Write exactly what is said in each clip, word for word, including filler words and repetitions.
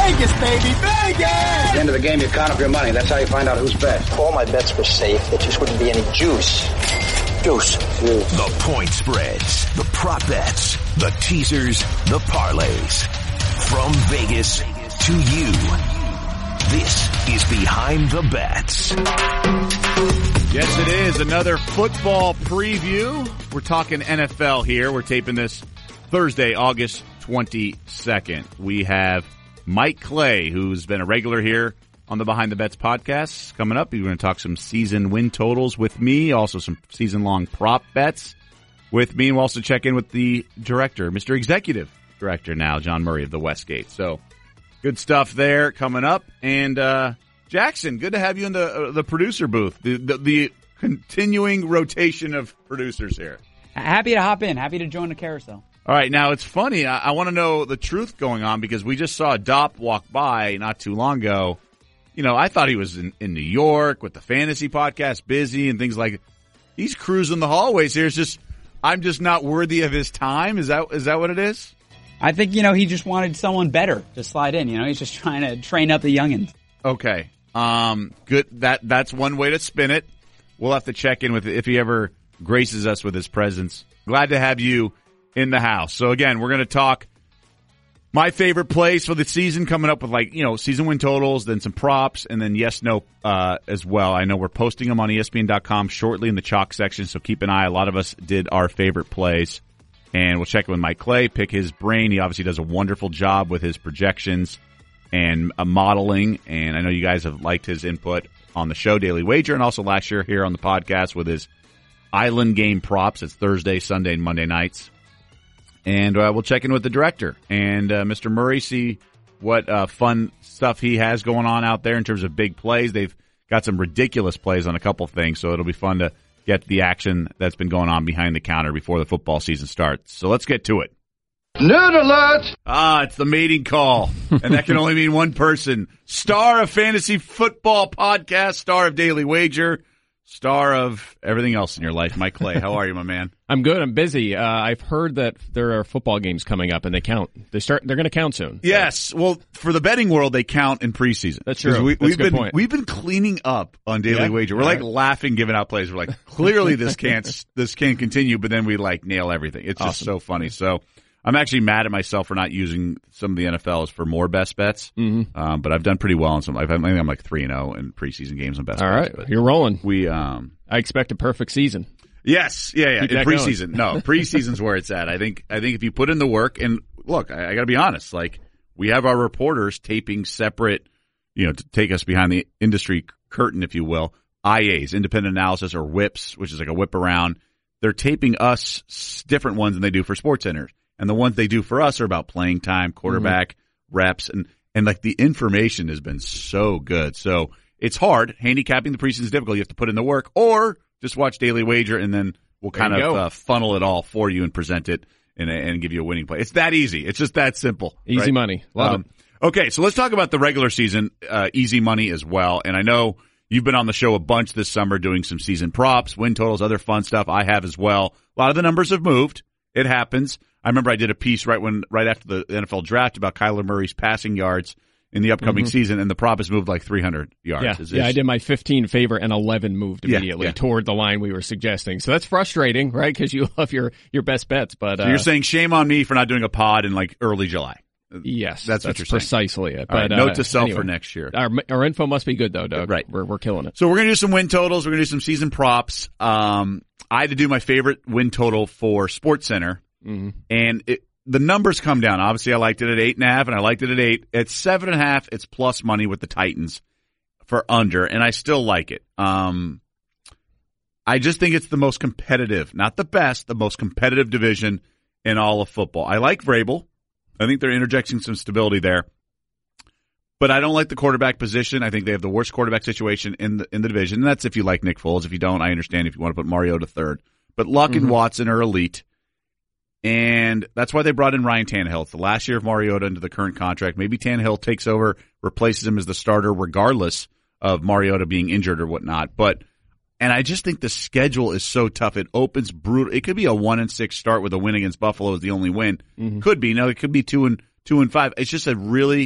Vegas, baby, Vegas! At the end of the game, you count up your money. That's how you find out who's best. All my bets were safe. There just wouldn't be any juice. Juice. Juice. The point spreads, the prop bets, the teasers, the parlays. From Vegas to you. This is Behind the Bets. Yes, it is another football preview. We're talking N F L here. We're taping this Thursday, August twenty-second. We have Mike Clay, who's been a regular here on the Behind the Bets podcast. Coming up, we're going to talk some season win totals with me, also some season-long prop bets with me, and we'll also check in with the director, Mister Executive Director now, John Murray of the Westgate. So, good stuff there coming up. And uh, Jackson, good to have you in the uh, the producer booth, the, the the continuing rotation of producers here. Happy to hop in. Happy to join the carousel. All right, now it's funny. I, I want to know the truth going on because we just saw Dopp walk by not too long ago. You know, I thought he was in, in New York with the fantasy podcast, busy and things like that. He's cruising the hallways here. It's just, I'm just not worthy of his time. Is that is that what it is? I think, you know, he just wanted someone better to slide in. You know, he's just trying to train up the youngins. Okay. Um, good. That That's one way to spin it. We'll have to check in with it if he ever graces us with his presence. Glad to have you in the house. So again, we're going to talk my favorite plays for the season, coming up with like, you know, season win totals, then some props, and then yes, no, uh, as well. I know we're posting them on E S P N dot com shortly in the chalk section, so keep an eye. A lot of us did our favorite plays, and we'll check in with Mike Clay, pick his brain. He obviously does a wonderful job with his projections and uh, modeling, and I know you guys have liked his input on the show, Daily Wager, and also last year here on the podcast with his Island game props. It's Thursday, Sunday, and Monday nights. And uh, we'll check in with the director and uh, Mister Murray, see what uh, fun stuff he has going on out there in terms of big plays. They've got some ridiculous plays on a couple things, so it'll be fun to get the action that's been going on behind the counter before the football season starts. So let's get to it. Nerd alert! Ah, it's the mating call, and that can only mean one person. Star of Fantasy Football Podcast, star of Daily Wager, star of everything else in your life, Mike Clay. How are you, my man? I'm good. I'm busy. Uh, I've heard that there are football games coming up, and they count. They start. They're going to count soon. Yes. Well, for the betting world, they count in preseason. That's true. We, That's we've a good been point. we've been cleaning up on Daily Yeah? Wager. We're All like right. laughing, giving out plays. We're like, clearly this can't this can't continue. But then we like nail everything. It's just Awesome. so funny. So I'm actually mad at myself for not using some of the N F Ls for more best bets. Mm-hmm. Um, but I've done pretty well on some. I've, I think I'm like three and zero in preseason games on best All bets. right, But you're rolling. we um. I expect a perfect season. Yes, yeah, yeah. Keep In that preseason, no, preseason's where it's at. I think, I think if you put in the work, and look, I, I got to be honest. Like, we have our reporters taping separate, you know, to take us behind the industry curtain, if you will. I As, independent analysis, or whips, which is like a whip around. They're taping us s- different ones than they do for Sports Center, and the ones they do for us are about playing time, quarterback, mm-hmm. reps, and and like the information has been so good. So it's hard. Handicapping the preseason is difficult. You have to put in the work, or just watch Daily Wager, and then we'll There kind you of go. uh, funnel it all for you and present it and, and give you a winning play. It's that easy. It's just that simple. Easy right? money. Love Um, okay, so let's talk about the regular season, uh, easy money as well. And I know you've been on the show a bunch this summer doing some season props, win totals, other fun stuff. I have as well. A lot of the numbers have moved. It happens. I remember I did a piece right when right after the N F L draft about Kyler Murray's passing yards in the upcoming Mhm. season, and the prop has moved like three hundred yards. Yeah, Is yeah. this- I did my fifteen favor, and eleven moved Yeah, immediately yeah. toward the line we were suggesting. So that's frustrating, right? Because you love your your best bets, but So uh, you're saying shame on me for not doing a pod in like early July. yes, That's what you're saying. precisely it. All right, But note uh, to self anyway, for next year. Our our info must be good though, Doug. Right. we're we're killing it. So we're going to do some win totals. We're going to do some season props. Um, I had to do my favorite win total for Sports Center, Mm-hmm. and it, the numbers come down. Obviously, I liked it at eight and a half, and I liked it at eight. At seven and a half, it's plus money with the Titans for under, and I still like it. Um, I just think it's the most competitive, not the best, the most competitive division in all of football. I like Vrabel. I think they're interjecting some stability there. But I don't like the quarterback position. I think they have the worst quarterback situation in the in the division. And that's if you like Nick Foles. If you don't, I understand if you want to put Mariota third. But Luck Mm-hmm. and Watson are elite. And that's why they brought in Ryan Tannehill. It's the last year of Mariota into the current contract. Maybe Tannehill takes over, replaces him as the starter regardless of Mariota being injured or whatnot. But and I just think the schedule is so tough. It opens brutal. It could be a one and six start with a win against Buffalo as the only win. Mm-hmm. Could be. No, it could be two and two and five. It's just a really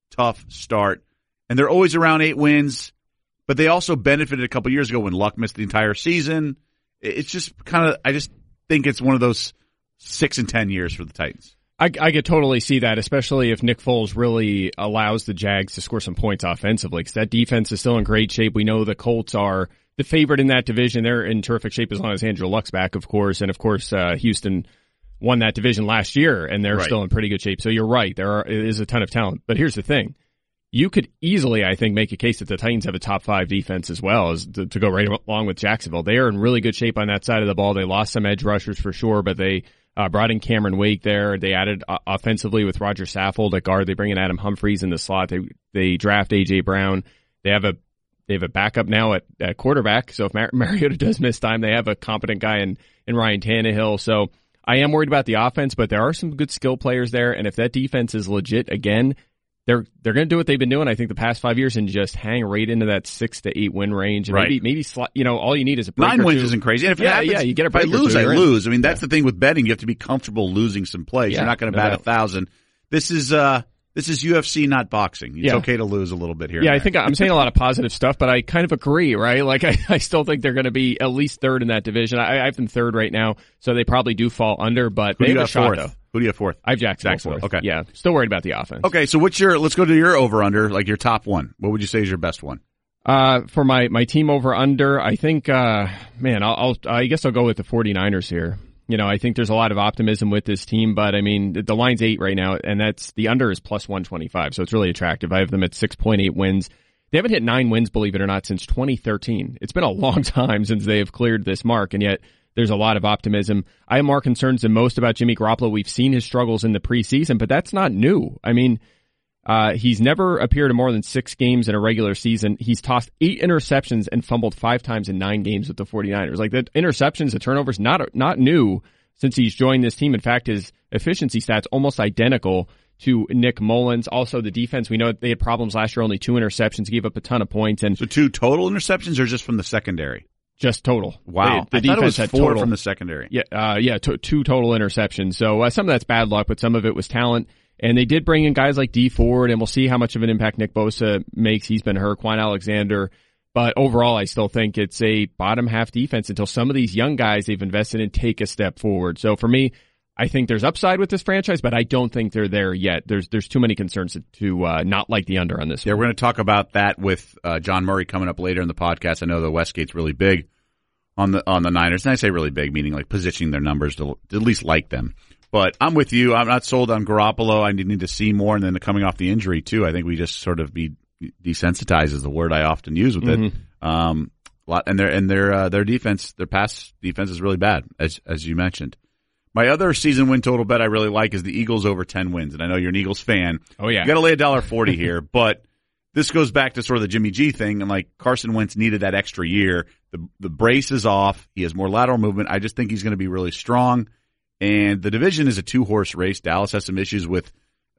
tough start. And they're always around eight wins, but they also benefited a couple years ago when Luck missed the entire season. It's just kind of, I just think it's one of those six and ten years for the Titans. I, I could totally see that, especially if Nick Foles really allows the Jags to score some points offensively, because that defense is still in great shape. We know the Colts are the favorite in that division. They're in terrific shape as long as Andrew Luck's back, of course. And, of course, uh, Houston won that division last year, and they're right. still in pretty good shape. So you're right. There are, is a ton of talent. But here's the thing. You could easily, I think, make a case that the Titans have a top five defense as well as to, to go right along with Jacksonville. They are in really good shape on that side of the ball. They lost some edge rushers for sure, but they uh, brought in Cameron Wake there. They added uh, offensively with Roger Saffold at guard. They bring in Adam Humphries in the slot. They they draft A J Brown. They have a they have a backup now at, at quarterback. So if Mar- Mariota does miss time, they have a competent guy in, in Ryan Tannehill. So I am worried about the offense, but there are some good skill players there. And if that defense is legit again, They're they're going to do what they've been doing, I think, the past five years and just hang right into that six to eight win range. And right. maybe maybe sli- you know all you need is a break nine or wins two. isn't crazy. And if yeah, it happens, yeah, you get a if I break or lose, two, I you're in. lose. I mean, that's yeah. the thing with betting. You have to be comfortable losing some plays. Yeah, You're not going to no bat doubt. a thousand. This is uh this is U F C, not boxing. It's Yeah. okay to lose a little bit here. Yeah, and I there. think I'm saying a lot of positive stuff, but I kind of agree, right? Like, I, I still think they're going to be at least third in that division. I, I have them third right now, so they probably do fall under, but Who they do you have a have shot, fourth? though. Who do you have fourth? I have Jacksonville, Jacksonville, fourth. okay. Yeah, still worried about the offense. Okay, so what's your? Let's go to your over under, like your top one. What would you say is your best one? Uh, for my, my team over under, I think, uh, man, I'll, I'll, I guess I'll go with the 49ers here. You know, I think there's a lot of optimism with this team, but I mean, the, the line's eight right now, and that's, the under is plus one twenty-five, so it's really attractive. I have them at six point eight wins. They haven't hit nine wins, believe it or not, since twenty thirteen. It's been a long time since they have cleared this mark, and yet there's a lot of optimism. I am more concerned than most about Jimmy Garoppolo. We've seen his struggles in the preseason, but that's not new. I mean, Uh, he's never appeared in more than six games in a regular season. He's tossed eight interceptions and fumbled five times in nine games with the 49ers. Like, the interceptions, the turnovers, not, not new since he's joined this team. In fact, his efficiency stats almost identical to Nick Mullins. Also, the defense, we know they had problems last year, only two interceptions, gave up a ton of points. And So two total interceptions or just from the secondary? just total. Wow. The, the I thought it was defense had four total. from the secondary. Yeah, uh, yeah, t- two total interceptions. So uh, some of that's bad luck, but some of it was talent. And they did bring in guys like D Ford, and we'll see how much of an impact Nick Bosa makes. He's been hurt, Quan Alexander. But overall, I still think it's a bottom half defense until some of these young guys they've invested in take a step forward. So for me, I think there's upside with this franchise, but I don't think they're there yet. There's there's too many concerns to, to uh, not like the under on this Yeah, one. we're going to talk about that with uh, John Murray coming up later in the podcast. I know the Westgate's really big on the on the Niners, and I say really big, meaning like positioning their numbers to, to at least like them. But I'm with you. I'm not sold on Garoppolo. I need to see more, and then coming off the injury too. I think we just sort of be desensitized is the word I often use with Mm-hmm. it. Um, lot and their and their uh, their defense, their pass defense is really bad, as as you mentioned. My other season win total bet I really like is the Eagles over ten wins, and I know you're an Eagles fan. Oh yeah, You got to lay a dollar forty here, but this goes back to sort of the Jimmy G thing, and like Carson Wentz needed that extra year. The the brace is off. He has more lateral movement. I just think he's going to be really strong. And the division is a two-horse race. Dallas has some issues with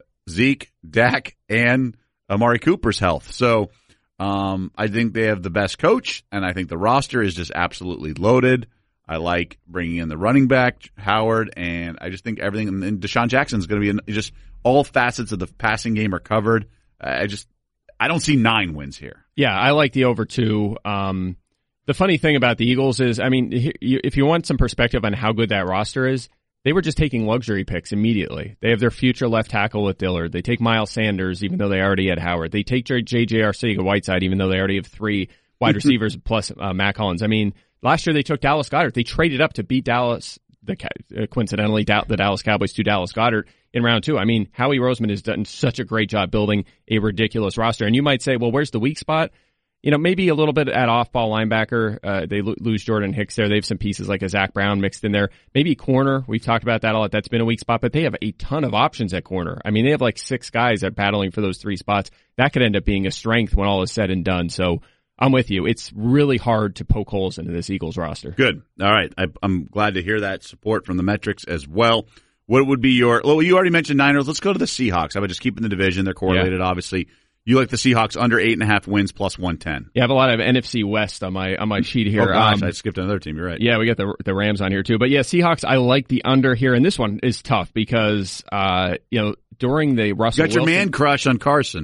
Zeke, Dak, and Amari Cooper's health. So um, I think they have the best coach, and I think the roster is just absolutely loaded. I like bringing in the running back, Howard, and I just think everything – and Deshaun Jackson is going to be in, just all facets of the passing game are covered. I just – I don't see nine wins here. Yeah, I like the over two. Um, the funny thing about the Eagles is, I mean, if you want some perspective on how good that roster is, they were just taking luxury picks immediately. They have their future left tackle with Dillard. They take Miles Sanders, even though they already had Howard. They take J J Arcega-Whiteside, even though they already have three wide receivers plus uh, Mac Hollins. I mean, last year they took Dallas Goedert. They traded up to beat Dallas, the uh, coincidentally, the Dallas Cowboys to Dallas Goedert in round two. I mean, Howie Roseman has done such a great job building a ridiculous roster. And you might say, well, where's the weak spot? You know, maybe a little bit at off-ball linebacker. Uh, they lo- lose Jordan Hicks there. They have some pieces like a Zach Brown mixed in there. Maybe corner. We've talked about that a lot. That's been a weak spot, but they have a ton of options at corner. I mean, they have like six guys that are battling for those three spots. That could end up being a strength when all is said and done. So I'm with you. It's really hard to poke holes into this Eagles roster. Good. All right. I, I'm glad to hear that support from the metrics as well. What would be your – well, you already mentioned Niners. Let's go to the Seahawks. I would just keep in the division. They're correlated, yeah. Obviously. You like the Seahawks under eight and a half wins plus one ten. Yeah, I have a lot of N F C West on my on my sheet here. Oh gosh, um, I skipped another team. You're right. Yeah, we got the the Rams on here too. But yeah, Seahawks, I like the under here, and this one is tough because uh, you know during the Russell you got your Wilson, man crush on Carson.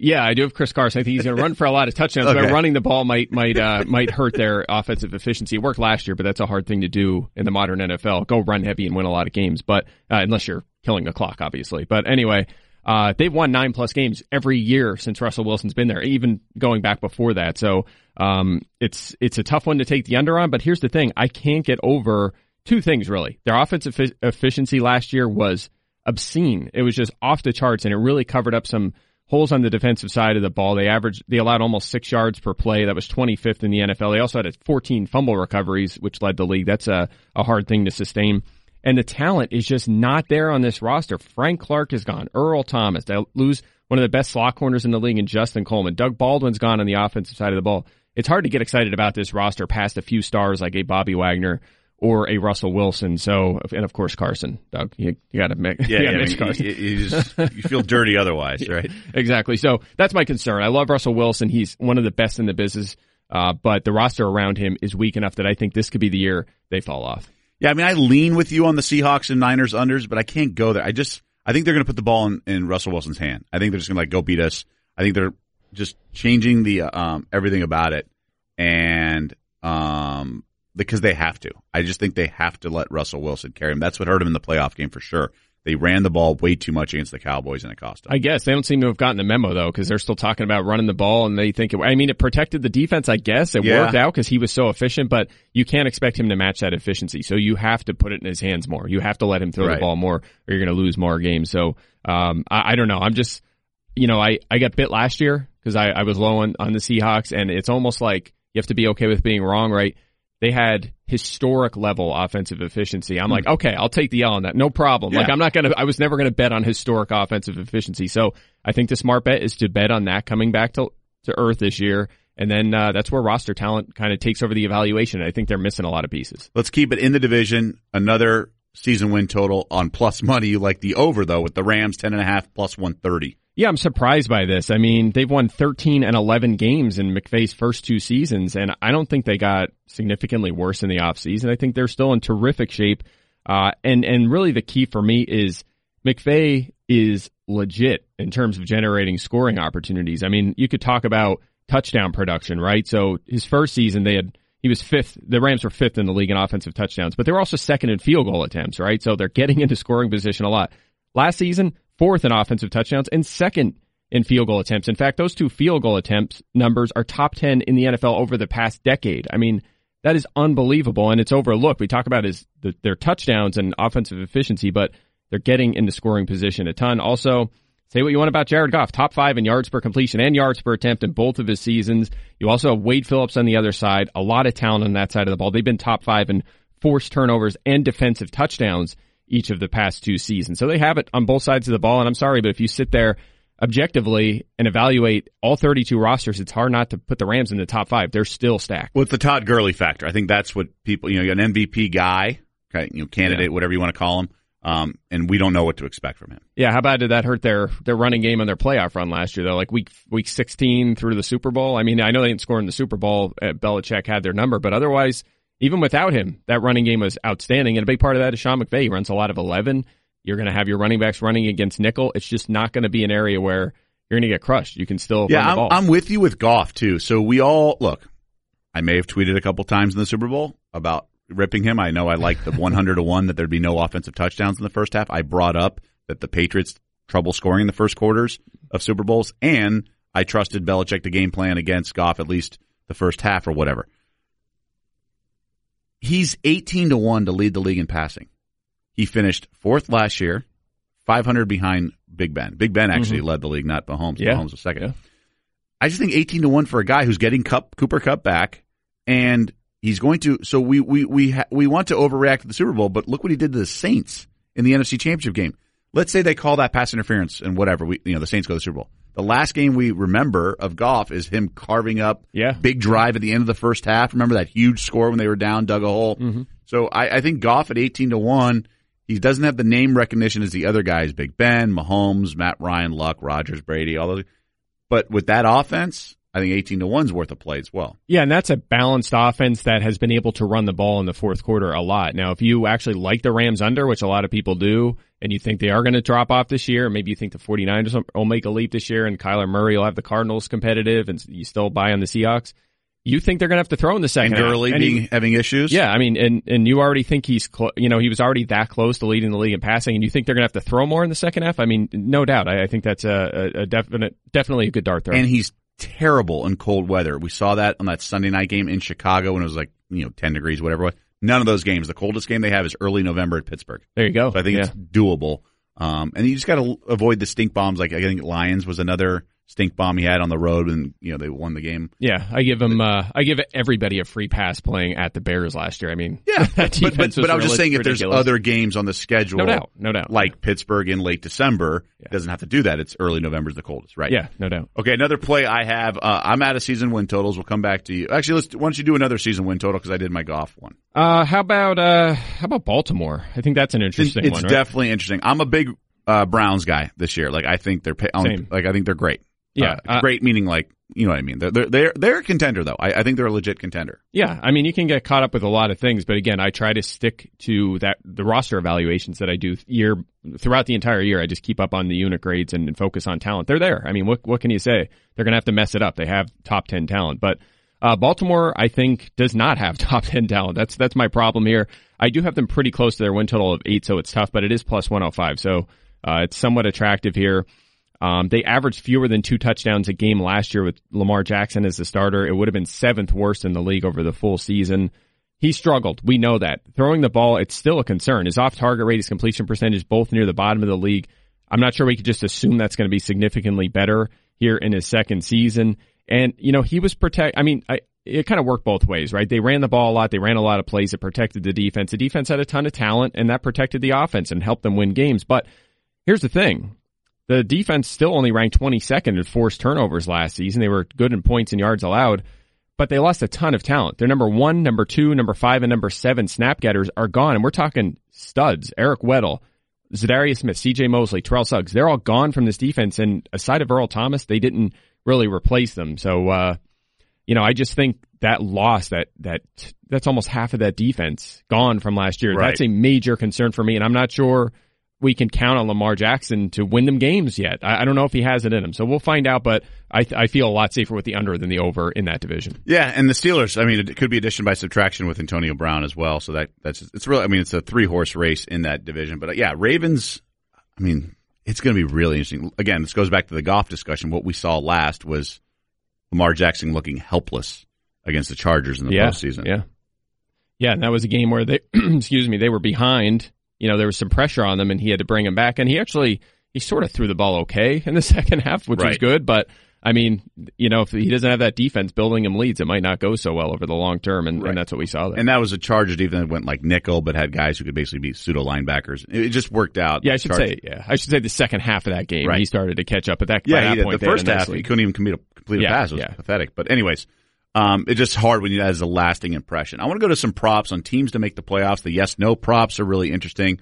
Yeah, I do have Chris Carson. I think he's going to run for a lot of touchdowns, Okay. but running the ball might might uh, might hurt their offensive efficiency. It worked last year, but that's a hard thing to do in the modern N F L. Go run heavy and win a lot of games, but uh, unless you're killing the clock, obviously. But anyway, uh, they've won nine plus games every year since Russell Wilson's been there, even going back before that. So um, it's it's a tough one to take the under on. But here's the thing: I can't get over two things really. Their offensive e- efficiency last year was obscene. It was just off the charts, and it really covered up some holes on the defensive side of the ball. They averaged, they allowed almost six yards per play. That was twenty-fifth in the N F L. They also had fourteen fumble recoveries, which led the league. That's a, a hard thing to sustain. And the talent is just not there on this roster. Frank Clark is gone. Earl Thomas. They lose one of the best slot corners in the league in Justin Coleman. Doug Baldwin's gone on the offensive side of the ball. It's hard to get excited about this roster past a few stars like a Bobby Wagner or a Russell Wilson. So, and of course, Carson. Doug, you, you got to mix, Yeah, you yeah, gotta I mix mean, Carson. you, you, just, you feel dirty otherwise, right? Exactly. So that's my concern. I love Russell Wilson. He's one of the best in the business, uh, but the roster around him is weak enough that I think this could be the year they fall off. Yeah, I mean, I lean with you on the Seahawks and Niners unders, but I can't go there. I just, I think they're going to put the ball in, in Russell Wilson's hand. I think they're just going to like go beat us. I think they're just changing the um, everything about it, and um, because they have to. I just think they have to let Russell Wilson carry him. That's what hurt him in the playoff game for sure. They ran the ball way too much against the Cowboys, and it cost them. I guess they don't seem to have gotten the memo though, because they're still talking about running the ball, and they think it, I mean, it protected the defense. I guess it Yeah. worked out because he was so efficient, but you can't expect him to match that efficiency. So you have to put it in his hands more. You have to let him throw Right. the ball more, or you're going to lose more games. So um, I, I don't know. I'm just, you know, I I got bit last year because I, I was low on on the Seahawks, and it's almost like you have to be okay with being wrong, right? They had historic level offensive efficiency. I'm like, okay, I'll take the L on that. No problem. Yeah. Like, I'm not going to, I was never going to bet on historic offensive efficiency. So I think the smart bet is to bet on that coming back to, to earth this year. And then, uh, that's where roster talent kind of takes over the evaluation. I think they're missing a lot of pieces. Let's keep it in the division. Another season win total on plus money. You like the over though with the Rams ten and a half plus one thirty. Yeah, I'm surprised by this. I mean, they've won thirteen and eleven games in McVay's first two seasons, and I don't think they got significantly worse in the offseason. I think they're still in terrific shape. Uh, and, and really the key for me is McVay is legit in terms of generating scoring opportunities. I mean, you could talk about touchdown production, right? So his first season, they had, he was fifth, the Rams were fifth in the league in offensive touchdowns, but they were also second in field goal attempts, right? So they're getting into scoring position a lot. Last season, fourth in offensive touchdowns and second in field goal attempts. In fact, those two field goal attempts numbers are top ten in the N F L over the past decade. I mean, that is unbelievable, and it's overlooked. We talk about his the, their touchdowns and offensive efficiency, but they're getting into scoring position a ton. Also, say what you want about Jared Goff, top five in yards per completion and yards per attempt in both of his seasons. You also have Wade Phillips on the other side, a lot of talent on that side of the ball. They've been top five in forced turnovers and defensive touchdowns each of the past two seasons. So they have it on both sides of the ball, and I'm sorry, but if you sit there objectively and evaluate all thirty-two rosters, it's hard not to put the Rams in the top five. They're still stacked. Well, it's the Todd Gurley factor. I think that's what people, you know, you're an M V P guy, okay, you know, candidate, Yeah. whatever you want to call him, um, and we don't know what to expect from him. Yeah, how bad did that hurt their their running game on their playoff run last year, though? Like week week sixteen through the Super Bowl? I mean, I know they didn't score in the Super Bowl. Uh, Belichick had their number, but otherwise, even without him, that running game was outstanding, and a big part of that is Sean McVay. He runs a lot of eleven. You're going to have your running backs running against nickel. It's just not going to be an area where you're going to get crushed. You can still Yeah, run the I'm, ball. I'm with you with Goff, too. So we all, look, I may have tweeted a couple times in the Super Bowl about ripping him. I know I liked the one hundred to one that there'd be no offensive touchdowns in the first half. I brought up that the Patriots trouble scoring in the first quarters of Super Bowls, and I trusted Belichick to game plan against Goff at least the first half or whatever. He's eighteen to one to lead the league in passing. He finished fourth last year, five hundred behind Big Ben. Big Ben actually mm-hmm. led the league, not Mahomes. Yeah. Mahomes was second. Yeah. I just think eighteen to one for a guy who's getting Cup, Cooper Kupp back, and he's going to. So we we we ha, we want to overreact to the Super Bowl, but look what he did to the Saints in the N F C Championship game. Let's say they call that pass interference and whatever. We you know the Saints go to the Super Bowl. The last game we remember of Goff is him carving up yeah. big drive at the end of the first half. Remember that huge score when they were down, dug a hole. Mm-hmm. So I, I think Goff at eighteen to one. He doesn't have the name recognition as the other guys, Big Ben, Mahomes, Matt Ryan, Luck, Rodgers, Brady, all those. But with that offense, I think eighteen to one's worth of play as well. Yeah, and that's a balanced offense that has been able to run the ball in the fourth quarter a lot. Now, if you actually like the Rams under, which a lot of people do, and you think they are going to drop off this year, maybe you think the 49ers will make a leap this year and Kyler Murray will have the Cardinals competitive and you still buy on the Seahawks, you think they're going to have to throw in the second and half. Gurley And being he, having issues? Yeah, I mean, and, and you already think he's, clo- you know, he was already that close to leading the league in passing, and you think they're going to have to throw more in the second half? I mean, no doubt. I, I think that's a, a, a definite, definitely a good dart throw. And he's terrible in cold weather. We saw that on that Sunday night game in Chicago when it was like, you know, ten degrees, whatever it was. None of those games. The coldest game they have is early November at Pittsburgh. There you go. So I think yeah. it's doable. Um, and you just got to avoid the stink bombs. Like I think Lions was another stink bomb he had on the road, and you know they won the game. Yeah, I give him. Uh, I give everybody a free pass playing at the Bears last year. I mean, yeah, that but, but, defense was but I was just saying, ridiculous. if there's other games on the schedule, no doubt, no doubt, like Pittsburgh in late December, yeah. it doesn't have to do that. It's early November is the coldest, right? Yeah, no doubt. Okay, another play I have. Uh, I'm out of season win totals. We'll come back to you. Actually, let's. Why don't you do another season win total because I did my golf one. Uh, how about uh, how about Baltimore? I think that's an interesting it's one. It's right? definitely interesting. I'm a big uh, Browns guy this year. Like I think they're Same. like I think they're great. Yeah, uh, great meaning like you know what I mean. They're they're they're a contender though. I, I think they're a legit contender. Yeah, I mean you can get caught up with a lot of things, but again, I try to stick to that the roster evaluations that I do year throughout the entire year. I just keep up on the unit grades and, and focus on talent. They're there. I mean, what what can you say? They're going to have to mess it up. They have top ten talent, but uh, Baltimore I think does not have top ten talent. That's that's my problem here. I do have them pretty close to their win total of eight, so it's tough, but it is plus one oh five, so uh, it's somewhat attractive here. Um, they averaged fewer than two touchdowns a game last year with Lamar Jackson as the starter. It would have been seventh worst in the league over the full season. He struggled. We know that. Throwing the ball, it's still a concern. His off-target rate, his completion percentage, both near the bottom of the league. I'm not sure we could just assume that's going to be significantly better here in his second season. And, you know, he was protect. I mean, I, it kind of worked both ways, right? They ran the ball a lot. They ran a lot of plays. It protected the defense. The defense had a ton of talent, and that protected the offense and helped them win games. But here's the thing. The defense still only ranked twenty-second in forced turnovers last season. They were good in points and yards allowed, but they lost a ton of talent. Their number one, number two, number five, and number seven snap getters are gone, and we're talking studs. Eric Weddle, Zadarius Smith, C J Mosley, Terrell Suggs. They're all gone from this defense, and aside of Earl Thomas, they didn't really replace them. So, uh, you know, I just think that loss, that that that's almost half of that defense gone from last year. Right. That's a major concern for me, and I'm not sure we can count on Lamar Jackson to win them games yet. I, I don't know if he has it in him, so we'll find out, but I, I feel a lot safer with the under than the over in that division. Yeah, and the Steelers, I mean, it could be addition by subtraction with Antonio Brown as well, so that that's it's really, I mean, it's a three-horse race in that division. But, yeah, Ravens, I mean, it's going to be really interesting. Again, this goes back to the golf discussion. What we saw last was Lamar Jackson looking helpless against the Chargers in the yeah, postseason. Yeah, yeah, and that was a game where they, excuse me, they were behind. You know, there was some pressure on them, and he had to bring him back. And he actually, he sort of threw the ball okay in the second half, which right. was good. But, I mean, you know, if he doesn't have that defense building him leads, it might not go so well over the long term, and, right. and that's what we saw there. And that was a Chargers defense that went like nickel, but had guys who could basically be pseudo linebackers. It just worked out. Yeah, I should Chargers. say, yeah, I should say the second half of that game, right. he started to catch up. But that, yeah, by that he did. point, The first half, nice he couldn't even complete a, complete a yeah, pass. It was yeah. pathetic. But anyways, um, it's just hard when you has a lasting impression. I want to go to some props on teams to make the playoffs. The yes-no props are really interesting.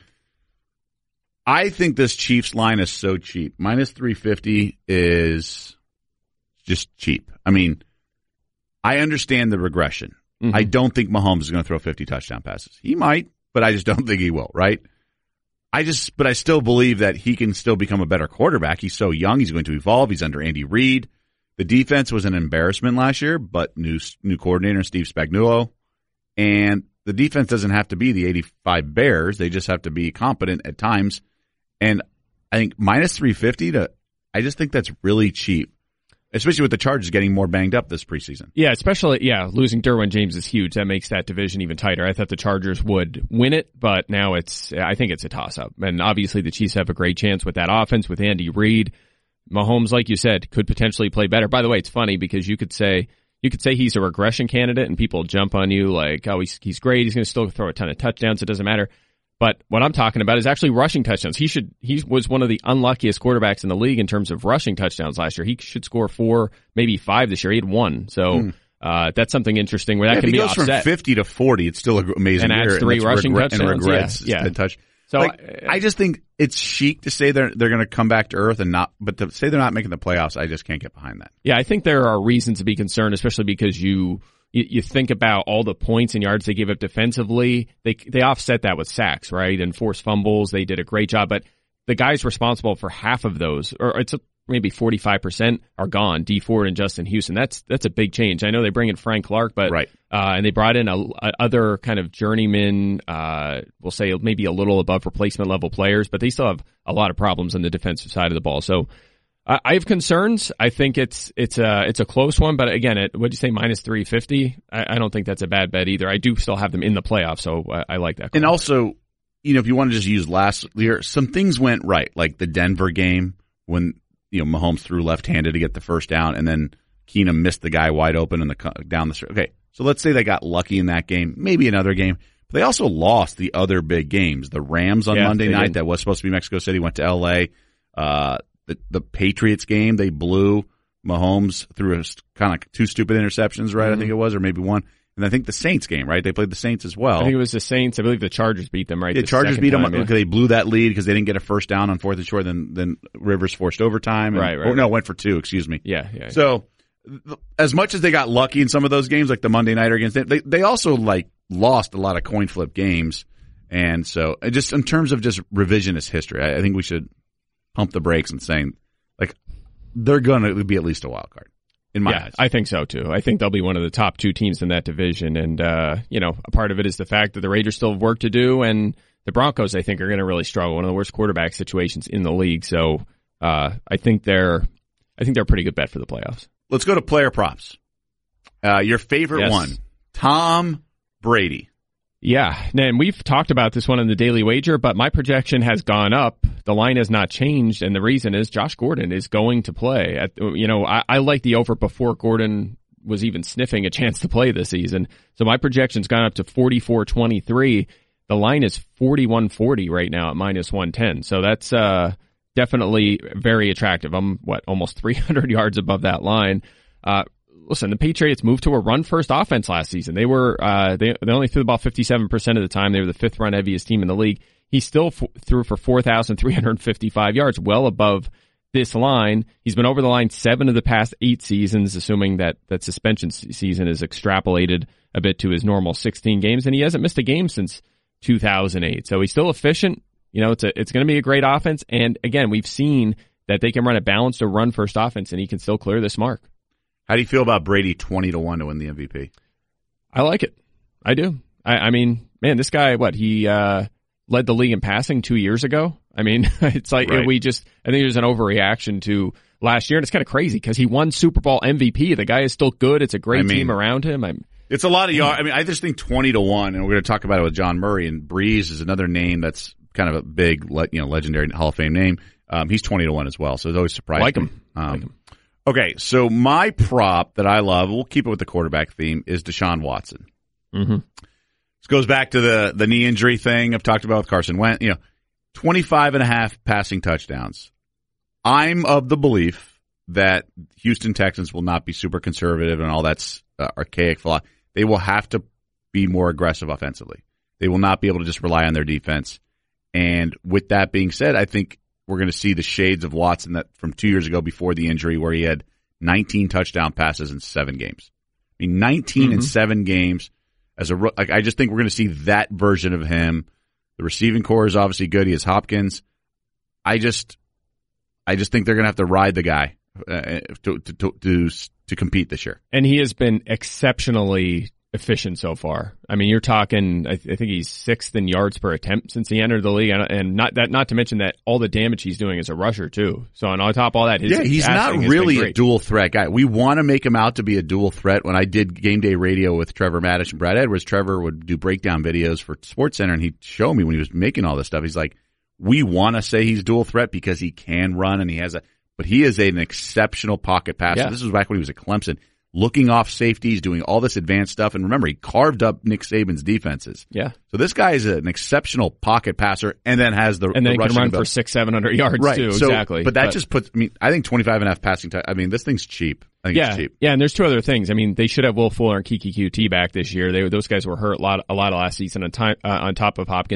I think this Chiefs line is so cheap. Minus three fifty is just cheap. I mean, I understand the regression. Mm-hmm. I don't think Mahomes is going to throw fifty touchdown passes. He might, but I just don't think he will, right? I just, but I still believe that he can still become a better quarterback. He's so young. He's going to evolve. He's under Andy Reid. The defense was an embarrassment last year, but new new coordinator, Steve Spagnuolo. And the defense doesn't have to be the eighty-five Bears. They just have to be competent at times. And I think minus three fifty to, I just think that's really cheap, especially with the Chargers getting more banged up this preseason. Yeah, especially, yeah, losing Derwin James is huge. That makes that division even tighter. I thought the Chargers would win it, but now it's, I think it's a toss-up. And obviously the Chiefs have a great chance with that offense, with Andy Reid. Mahomes, like you said, could potentially play better. By the way, it's funny because you could say, you could say he's a regression candidate and people jump on you like, oh, he's, he's great. He's going to still throw a ton of touchdowns. It doesn't matter. But what I'm talking about is actually rushing touchdowns. He should, he was one of the unluckiest quarterbacks in the league in terms of rushing touchdowns last year. He should score four, maybe five this year. He had one. So, mm. uh, that's something interesting where that yeah, can if he be goes offset. from fifty to forty, it's still an amazing and adds year. three and rushing regret, touchdowns. And regrets yeah. yeah. touch. So like, I, I just think it's chic to say they're they're going to come back to earth and not, but to say they're not making the playoffs, I just can't get behind that. Yeah, I think there are reasons to be concerned, especially because you you, you think about all the points and yards they give up defensively. They they offset that with sacks, right, and forced fumbles. They did a great job, but the guys responsible for half of those, or it's a, maybe forty-five percent, are gone. Dee Ford and Justin Houston. That's that's a big change. I know they bring in Frank Clark, but right. uh, and they brought in a, a other kind of journeyman, uh, we'll say maybe a little above replacement level players, but they still have a lot of problems on the defensive side of the ball. So uh, I have concerns. I think it's it's a it's a close one, but again, it, what'd you say, minus three fifty? I, I don't think that's a bad bet either. I do still have them in the playoffs, so I, I like that call. And also, you know, if you want to just use last year, some things went right, like the Denver game when, you know, Mahomes threw left-handed to get the first down, and then Keenum missed the guy wide open in the down the street. Okay, so let's say they got lucky in that game, maybe another game, but they also lost the other big games. The Rams on yeah, Monday night, did. that was supposed to be Mexico City, went to L A. Uh, the, the Patriots game, they blew. Mahomes threw a, kind of two stupid interceptions, right? Mm-hmm. I think it was, or maybe one. And I think the Saints game, right? They played the Saints as well. I think it was the Saints. I believe the Chargers beat them, right? The, the Chargers beat time, them yeah. because they blew that lead because they didn't get a first down on fourth and short. Then then Rivers forced overtime. And, right, right. Oh, no, right. went for two. Excuse me. Yeah, yeah. So th- as much as they got lucky in some of those games, like the Monday nighter against them, they they also like lost a lot of coin flip games. And so just in terms of just revisionist history, I, I think we should pump the brakes and saying like they're going to be at least a wild card. In my yeah, eyes. I think so too. I think they'll be one of the top two teams in that division. And, uh, you know, a part of it is the fact that the Raiders still have work to do, and the Broncos, I think, are going to really struggle. One of the worst quarterback situations in the league. So, uh, I think they're, I think they're a pretty good bet for the playoffs. Let's go to player props. Uh, your favorite Yes. one, Tom Brady. Yeah, and we've talked about this one in the Daily Wager, but my projection has gone up. The line has not changed, and the reason is Josh Gordon is going to play. At, you know, I, I like the over before Gordon was even sniffing a chance to play this season. So my projection's gone up to forty-four twenty-three. The line is forty-one forty right now at minus one ten. So that's uh, definitely very attractive. I'm, what, almost three hundred yards above that line. Uh, Listen, the Patriots moved to a run-first offense last season. They were uh, they they only threw the ball fifty-seven percent of the time. They were the fifth run-heaviest team in the league. He still f- threw for four thousand three hundred fifty-five yards, well above this line. He's been over the line seven of the past eight seasons, assuming that that suspension season is extrapolated a bit to his normal sixteen games, and he hasn't missed a game since two thousand eight. So he's still efficient. You know, it's a, it's going to be a great offense. And again, we've seen that they can run a balanced or run-first offense, and he can still clear this mark. How do you feel about Brady twenty to one to win the M V P? I like it. I do. I, I mean, man, this guy, what, he uh, led the league in passing two years ago? I mean, it's like right. we just, I think there's an overreaction to last year, and it's kind of crazy because he won Super Bowl M V P. The guy is still good. It's a great I mean, team around him. I'm, it's a lot of yards. I mean, I just think twenty to one, and we're going to talk about it with John Murray, and Breeze is another name that's kind of a big, you know, legendary Hall of Fame name. Um, he's twenty to one as well, so it's always surprising. Like him. Um, like him. Okay, so my prop that I love, we'll keep it with the quarterback theme, is Deshaun Watson. Mm-hmm. This goes back to the, the knee injury thing I've talked about with Carson Wentz. You know, twenty-five and a half passing touchdowns. I'm of the belief that Houston Texans will not be super conservative and all that's uh, archaic philosophy. They will have to be more aggressive offensively. They will not be able to just rely on their defense. And with that being said, I think we're going to see the shades of Watson that from two years ago before the injury where he had nineteen touchdown passes in seven games. I mean, nineteen mm-hmm. in seven games. As a, like, I just think we're going to see that version of him. The receiving core is obviously good. He has Hopkins. I just, I just think they're going to have to ride the guy uh, to, to, to, to, to compete this year. And he has been exceptionally efficient so far. I mean, you're talking, I, th- I think he's sixth in yards per attempt since he entered the league, and, and not that, not to mention that all the damage he's doing as a rusher too. So, and on top of all that, his yeah, he's not really a dual threat guy. We want to make him out to be a dual threat. When I did game day radio with Trevor Maddox and Brad Edwards, Trevor would do breakdown videos for SportsCenter, and he'd show me when he was making all this stuff. He's like, we want to say he's dual threat because he can run and he has a, but he is an exceptional pocket passer. Yeah. This was back when he was at Clemson. Looking off safeties, doing all this advanced stuff. And remember, he carved up Nick Saban's defenses. Yeah. So this guy is an exceptional pocket passer and then has the And then the he can run ability. for six, seven hundred yards right. too. So, exactly. But that but, just puts, I mean, I think twenty-five and a half passing time. I mean, this thing's cheap. I think yeah, it's cheap. Yeah, and there's two other things. I mean, they should have Will Fuller and Kiki Q T back this year. They Those guys were hurt a lot, a lot of last season on, time, uh, on top of Hopkins.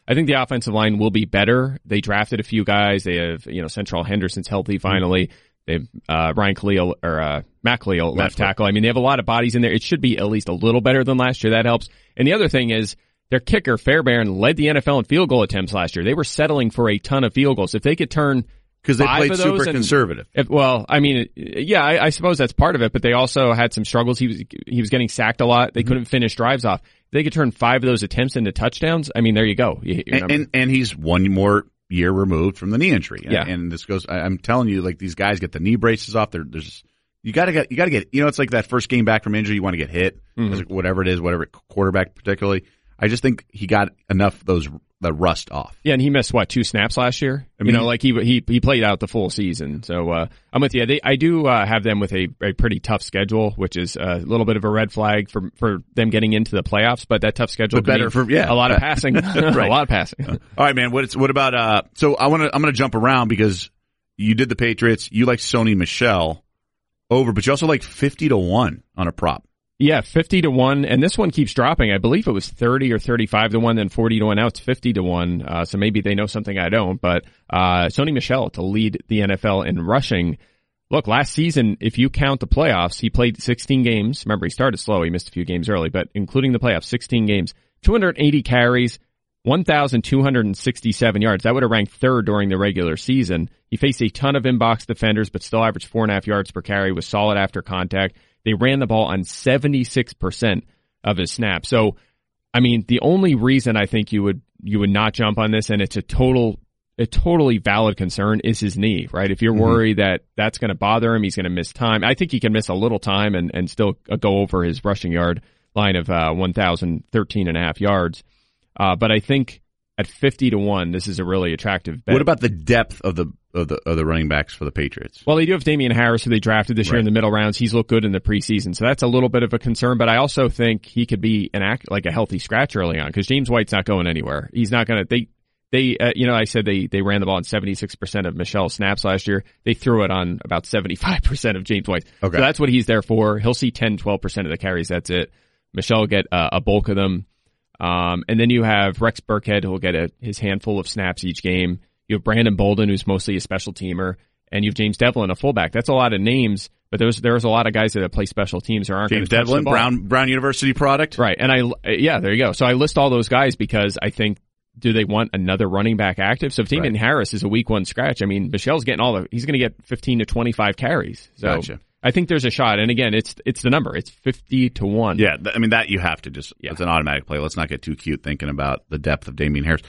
I think the offensive line will be better. They drafted a few guys. They have, you know, Central Henderson's healthy finally. Mm-hmm. They have uh, Ryan Khalil or uh, Matt Khalil left tackle. I mean, they have a lot of bodies in there. It should be at least a little better than last year. That helps. And the other thing is their kicker, Fairbairn, led the N F L in field goal attempts last year. They were settling for a ton of field goals. If they could turn because they five played of those super and, conservative. If, well, I mean, yeah, I, I suppose that's part of it. But they also had some struggles. He was he was getting sacked a lot. They mm-hmm. couldn't finish drives off. If they could turn five of those attempts into touchdowns. I mean, there you go. You, you and, and and he's one more year removed from the knee injury. Yeah. And this goes, I, I'm telling you, like these guys get the knee braces off. There, there's, you gotta get, you gotta get, you know, it's like that first game back from injury. You want to get hit, mm-hmm. whatever it is, whatever quarterback particularly. I just think he got enough of those, the rust off. Yeah. And he missed what, two snaps last year? I mean, you know, like he, he, he played out the full season. So, uh, I'm with you. They, I do, uh, have them with a, a pretty tough schedule, which is a little bit of a red flag for, for them getting into the playoffs, but that tough schedule, but better for, yeah, a lot of passing, right. a lot of passing. All right, man. What, what about, uh, so I want to, I'm going to jump around because you did the Patriots. You like Sony Michel over, but you also like fifty to one on a prop. Yeah, fifty to one, and this one keeps dropping. I believe it was thirty or thirty-five to one, then forty to one. Now it's fifty to one, uh, so maybe they know something I don't. But uh Sony Michel to lead the N F L in rushing. Look, last season, if you count the playoffs, he played sixteen games. Remember, he started slow. He missed a few games early, but including the playoffs, sixteen games, two hundred eighty carries, one thousand two hundred sixty-seven yards. That would have ranked third during the regular season. He faced a ton of in-box defenders, but still averaged four and a half yards per carry, was solid after contact. They ran the ball on seventy-six percent of his snaps. So, I mean, the only reason I think you would, you would not jump on this, and it's a total, a totally valid concern, is his knee, right? If you're mm-hmm. worried that that's going to bother him, he's going to miss time. I think he can miss a little time and, and still go over his rushing yard line of, uh, one thousand thirteen and a half yards. Uh, but I think at fifty to one, this is a really attractive bet. What about the depth of the of the of the running backs for the Patriots? Well, they do have Damian Harris, who they drafted this right. year in the middle rounds. He's looked good in the preseason, so that's a little bit of a concern. But I also think he could be an act like a healthy scratch early on because James White's not going anywhere. He's not going to. They they uh, you know I said they they ran the ball on seventy-six percent of Michel's snaps last year. They threw it on about seventy-five percent of James White. Okay. So that's what he's there for. He'll see ten, twelve percent of the carries. That's it. Michel will get uh, a bulk of them. Um, and then you have Rex Burkhead, who will get a, his handful of snaps each game. You have Brandon Bolden, who's mostly a special teamer, and you have James Devlin, a fullback. That's a lot of names, but there's there's a lot of guys that play special teams who aren't going to touch the ball. James Devlin, Brown Brown University product, right? And I yeah, there you go. So I list all those guys because I think, do they want another running back active? So if Damian right. Harris is a week one scratch, I mean, Michel's getting all the he's going to get fifteen to twenty-five carries. So gotcha. I think there's a shot. And again, it's it's the number. It's fifty to one. Yeah, th- I mean, that you have to just, yeah. it's an automatic play. Let's not get too cute thinking about the depth of Damian Harris.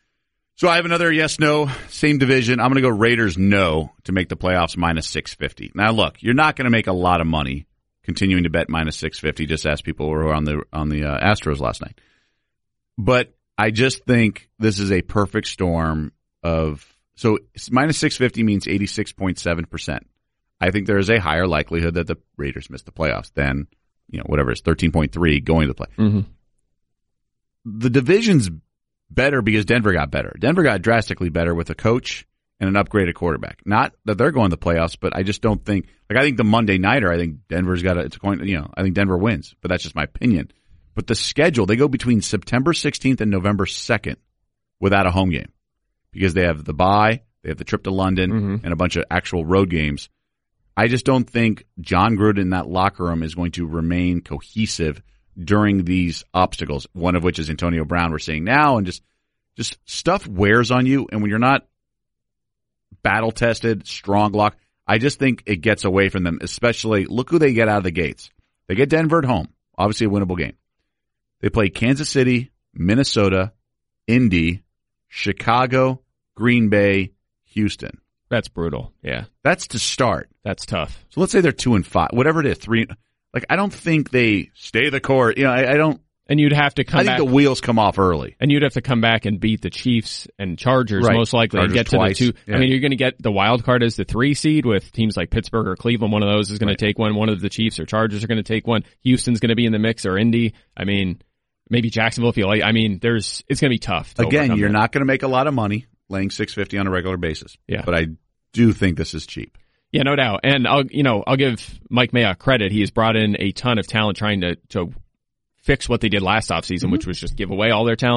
So I have another yes, no, same division. I'm going to go Raiders no to make the playoffs minus six fifty. Now, look, you're not going to make a lot of money continuing to bet minus six fifty. Just ask people who were on the, on the uh, Astros last night. But I just think this is a perfect storm of, so minus six fifty means eighty-six point seven percent. I think there is a higher likelihood that the Raiders miss the playoffs than, you know, whatever it's thirteen point three going to the play. Mm-hmm. The division's better because Denver got better. Denver got drastically better with a coach and an upgraded quarterback. Not that they're going to the playoffs, but I just don't think, like I think the Monday nighter, I think Denver's got a, it's going, you know, I think Denver wins, but that's just my opinion. But the schedule, they go between September sixteenth and November second without a home game because they have the bye, they have the trip to London, mm-hmm. and a bunch of actual road games. I just don't think John Gruden in that locker room is going to remain cohesive during these obstacles, one of which is Antonio Brown we're seeing now, and just just stuff wears on you, and when you're not battle-tested, strong lock, I just think it gets away from them, especially, look who they get out of the gates. They get Denver at home, obviously a winnable game. They play Kansas City, Minnesota, Indy, Chicago, Green Bay, Houston. That's brutal. Yeah. That's to start. That's tough. So let's say they're two and five, whatever it is, three. Like, I don't think they stay the course. You know, I, I don't. And you'd have to come I think back, the wheels come off early. And you'd have to come back and beat the Chiefs and Chargers, right. most likely, Chargers and get twice. to the two. Yeah. I mean, you're going to get the wild card as the three seed with teams like Pittsburgh or Cleveland. One of those is going right. to take one. One of the Chiefs or Chargers are going to take one. Houston's going to be in the mix, or Indy. I mean, maybe Jacksonville if you like. I mean, there's it's going to be tough. To Again, you're that. not going to make a lot of money laying six fifty on a regular basis. Yeah. But I do think this is cheap. Yeah, no doubt. And I'll, you know, I'll give Mike Mayock credit. He has brought in a ton of talent trying to, to fix what they did last offseason, mm-hmm. which was just give away all their talent.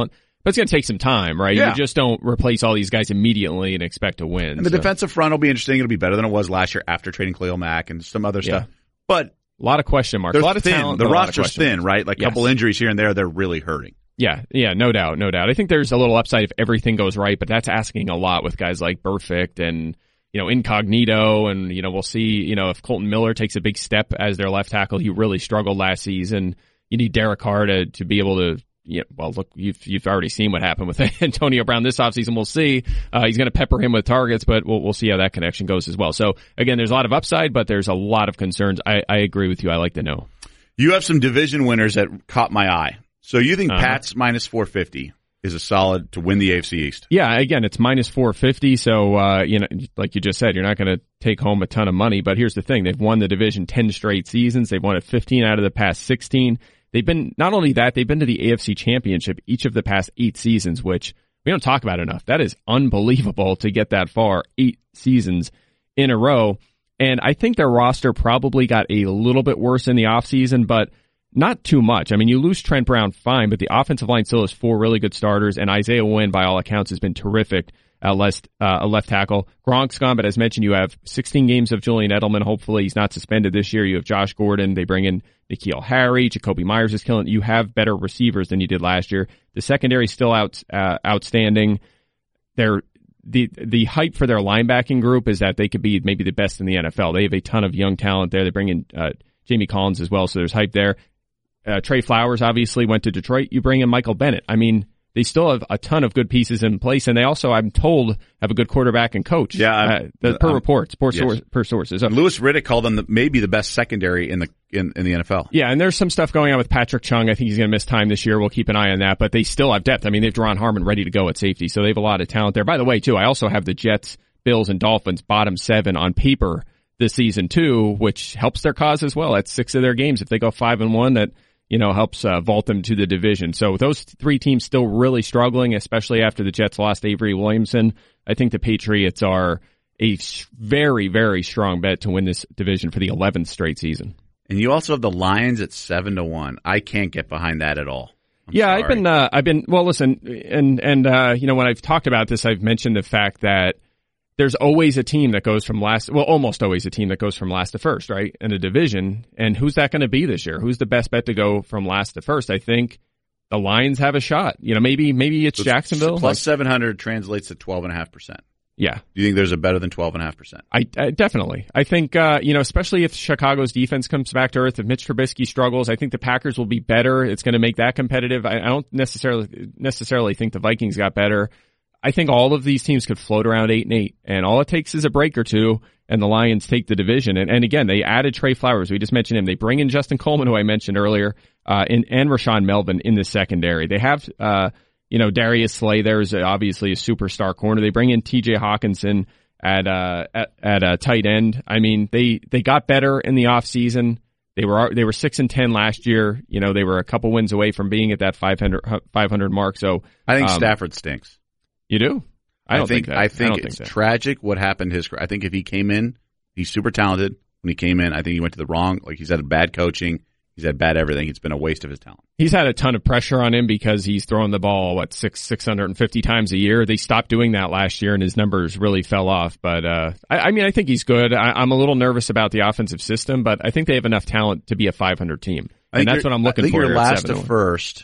But it's going to take some time, right? Yeah. You just don't replace all these guys immediately and expect to win. And the so. defensive front will be interesting. It'll be better than it was last year after trading Khalil Mack and some other Yeah. stuff. But a lot of question marks. A lot of thin. talent. The but a lot of roster's question thin, marks. right? Like a Yes. couple injuries here and there, they're really hurting. Yeah, yeah, no doubt, no doubt. I think there's a little upside if everything goes right, but that's asking a lot with guys like Burfict and, you know, Incognito, and, you know, we'll see, you know, if Colton Miller takes a big step as their left tackle. He really struggled last season. You need Derek Carr to, to be able to, yeah, well, look, you've, you've already seen what happened with Antonio Brown this offseason. We'll see. Uh, he's going to pepper him with targets, but we'll, we'll see how that connection goes as well. So, again, there's a lot of upside, but there's a lot of concerns. I, I agree with you. I like to know. You have some division winners that caught my eye. So you think Uh-huh. Pats minus four fifty is a solid to win the A F C East? Yeah, again, it's minus four fifty, so, uh, you know, like you just said, you're not going to take home a ton of money, but here's the thing. They've won the division ten straight seasons. They've won it fifteen out of the past sixteen. They've been, not only that, they've been to the A F C Championship each of the past eight seasons, which we don't talk about enough. That is unbelievable to get that far, eight seasons in a row. And I think their roster probably got a little bit worse in the offseason, but not too much. I mean, you lose Trent Brown, fine, but the offensive line still has four really good starters, and Isaiah Wynn, by all accounts, has been terrific at left, uh, a left tackle. Gronk's gone, but as mentioned, you have sixteen games of Julian Edelman. Hopefully he's not suspended this year. You have Josh Gordon. They bring in N'Keal Harry. Jacoby Myers is killing. You have better receivers than you did last year. The secondary is still out, uh, outstanding. They're, the the hype for their linebacking group is that they could be maybe the best in the N F L. They have a ton of young talent there. They bring in uh, Jamie Collins as well, so there's hype there. Uh, Trey Flowers obviously went to Detroit. You bring in Michael Bennett. I mean, they still have a ton of good pieces in place, and they also, I'm told, have a good quarterback and coach. Yeah, uh, the, per um, reports, per, yes. source, per sources. So, Louis Riddick called them the, maybe the best secondary in the in, in the N F L. yeah, and there's some stuff going on with Patrick Chung. I think he's going to miss time this year. We'll keep an eye on that, but they still have depth. I mean, they've Deron Harmon ready to go at safety, so they have a lot of talent there. By the way, too, I also have the Jets, Bills, and Dolphins bottom seven on paper this season too, which helps their cause as well. At six of their games, if they go five and one, that you know, helps uh, vault them to the division. So those three teams still really struggling, especially after the Jets lost Avery Williamson. I think the Patriots are a very, very strong bet to win this division for the eleventh straight season. And you also have the Lions at seven to one. I can't get behind that at all. I'm yeah, sorry. I've been, uh, I've been, well, listen, and, and, uh, you know, when I've talked about this, I've mentioned the fact that there's always a team that goes from last, well, almost always a team that goes from last to first, right, in a division. And who's that going to be this year? Who's the best bet to go from last to first? I think the Lions have a shot. You know, maybe maybe it's So Jacksonville. Plus like, seven hundred translates to twelve point five percent. Yeah. Do you think there's a better than twelve point five percent? I, I definitely. I think, uh, you know, especially if Chicago's defense comes back to earth, if Mitch Trubisky struggles, I think the Packers will be better. It's going to make that competitive. I, I don't necessarily necessarily think the Vikings got better. I think all of these teams could float around eight and eight, and all it takes is a break or two, and the Lions take the division. And, and again, they added Trey Flowers. We just mentioned him. They bring in Justin Coleman, who I mentioned earlier, uh, and, and Rashawn Melvin in the secondary. They have, uh, you know, Darius Slay there is obviously a superstar corner. They bring in T J Hawkinson at, uh, at, at a tight end. I mean, they, they got better in the offseason. They were, they were six and ten last year. You know, they were a couple wins away from being at that five hundred, five hundred mark. So I think um, Stafford stinks. You do? I don't I think, think, that. I think I don't it's think that. tragic what happened to his career. I think if he came in, he's super talented. When he came in, I think he went to the wrong, like he's had bad coaching. He's had bad everything. It's been a waste of his talent. He's had a ton of pressure on him because he's throwing the ball, what, six, six hundred fifty times a year. They stopped doing that last year and his numbers really fell off. But, uh, I, I mean, I think he's good. I, I'm a little nervous about the offensive system, but I think they have enough talent to be a five hundred team. And that's what I'm looking I think for. your here at last seven to to one. first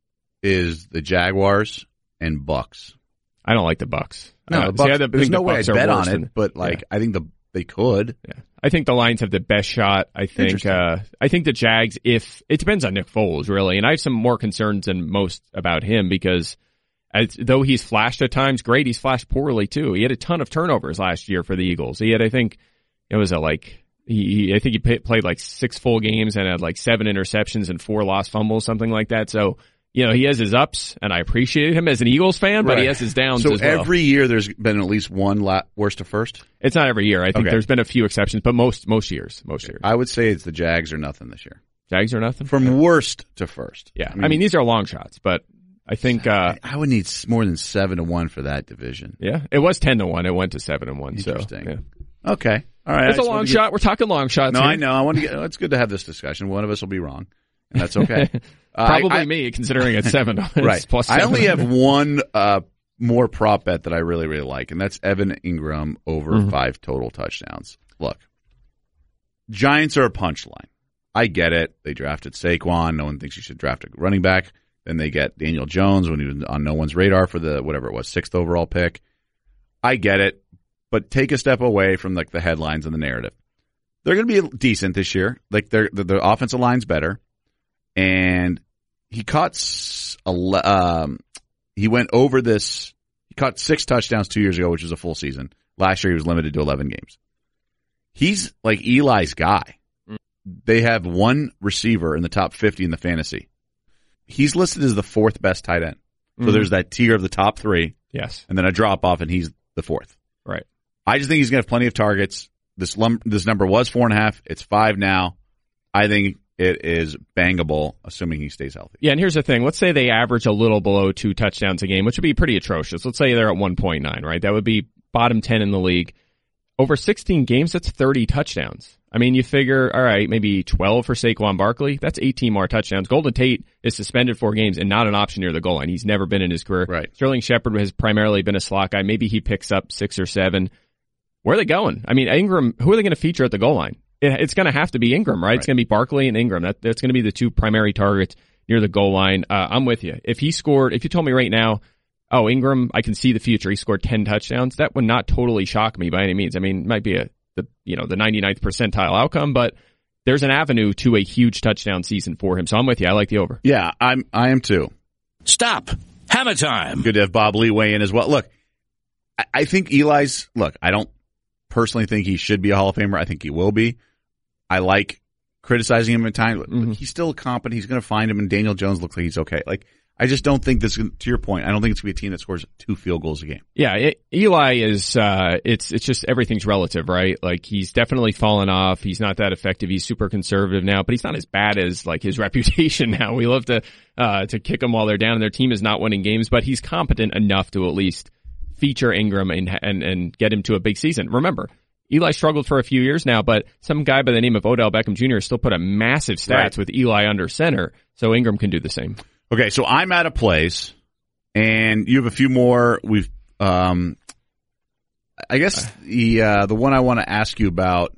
is the Jaguars and Bucks. I don't like the Bucks. No, uh, the Bucks, see, I there's think no the way Bucks I'd are bet worse on it, than- but like yeah. I think the they could. Yeah. I think the Lions have the best shot. I think, Interesting. uh, I think the Jags, if, it depends on Nick Foles, really. And I have some more concerns than most about him because as, though he's flashed at times, great, he's flashed poorly too. He had a ton of turnovers last year for the Eagles. He had, I think, it was a like, he, he I think he pay, played like six full games and had like seven interceptions and four lost fumbles, something like that. So, you know, he has his ups, and I appreciate him as an Eagles fan, but Right. he has his downs So as well. every year there's been at least one la- worst to first. It's not every year. I think Okay. there's been a few exceptions, but most most years, most years. I would say it's the Jags or nothing this year. Jags are nothing. From worst to first. Yeah, I mean, these are long shots, but I think uh, I would need s- more than seven to one for that division. yeah, it was ten to one. It went to seven to one. So Interesting. yeah. Okay, all right. It's I a just long wanted to shot. We're talking long shots. Get, no, here. I know. I want to get. It's good to have this discussion. One of us will be wrong. and that's okay. uh, Probably I, I, me, considering it's seven. It's right. plus seven. I only have one uh, more prop bet that I really, really like, and that's Evan Ingram over mm-hmm. five total touchdowns. Look, Giants are a punchline. I get it. They drafted Saquon. No one thinks you should draft a running back. Then they get Daniel Jones when he was on no one's radar for the, whatever it was, sixth overall pick. I get it, but take a step away from like the headlines and the narrative. They're going to be decent this year. Like they're, the, the offensive line's better, and he caught a, um, he went over this. He caught six touchdowns two years ago, which was a full season. Last year he was limited to eleven games. He's like Eli's guy. They have one receiver in the top fifty in the fantasy. He's listed as the fourth best tight end. So mm-hmm. there's that tier of the top three. Yes. And then a drop off, and he's the fourth. Right. I just think he's going to have plenty of targets. This lum- this number was four and a half. It's five now. I think it is bangable, assuming he stays healthy. Yeah, and here's the thing. Let's say they average a little below two touchdowns a game, which would be pretty atrocious. Let's say they're at one point nine, right? That would be bottom ten in the league. Over sixteen games, that's thirty touchdowns. I mean, you figure, all right, maybe twelve for Saquon Barkley. That's eighteen more touchdowns. Golden Tate is suspended four games and not an option near the goal line. He's never been in his career. Right. Sterling Shepard has primarily been a slot guy. Maybe he picks up six or seven. Where are they going? I mean, Ingram, who are they going to feature at the goal line? It, it's going to have to be Ingram, right? right? It's going to be Barkley and Ingram. That, that's going to be the two primary targets near the goal line. Uh, I'm with you. If he scored, if you told me right now, oh, Ingram, I can see the future. He scored ten touchdowns. That would not totally shock me by any means. I mean, it might be a the you know the ninety-ninth percentile outcome, but there's an avenue to a huge touchdown season for him. So I'm with you. I like the over. Yeah, I'm I am too. Stop. Hammer time. Good to have Bob Lee weigh in as well. Look, I, I think Eli's look, I don't personally think he should be a Hall of Famer. I think he will be. I like criticizing him at times, but mm-hmm. he's still competent. He's going to find him, and Daniel Jones looks like he's okay. Like, I just don't think this, to your point, I don't think it's going to be a team that scores two field goals a game. Yeah, it, Eli is, uh, it's, it's just everything's relative, right? Like, he's definitely fallen off. He's not that effective. He's super conservative now, but he's not as bad as, like, his reputation now. We love to, uh, to kick them while they're down and their team is not winning games, but he's competent enough to at least feature Ingram and, and, and get him to a big season. Remember, Eli struggled for a few years now, but some guy by the name of Odell Beckham Junior still put a massive stats right. with Eli under center, so Ingram can do the same. Okay, so I'm at a place, and you have a few more. We've, um, I guess the uh, the one I want to ask you about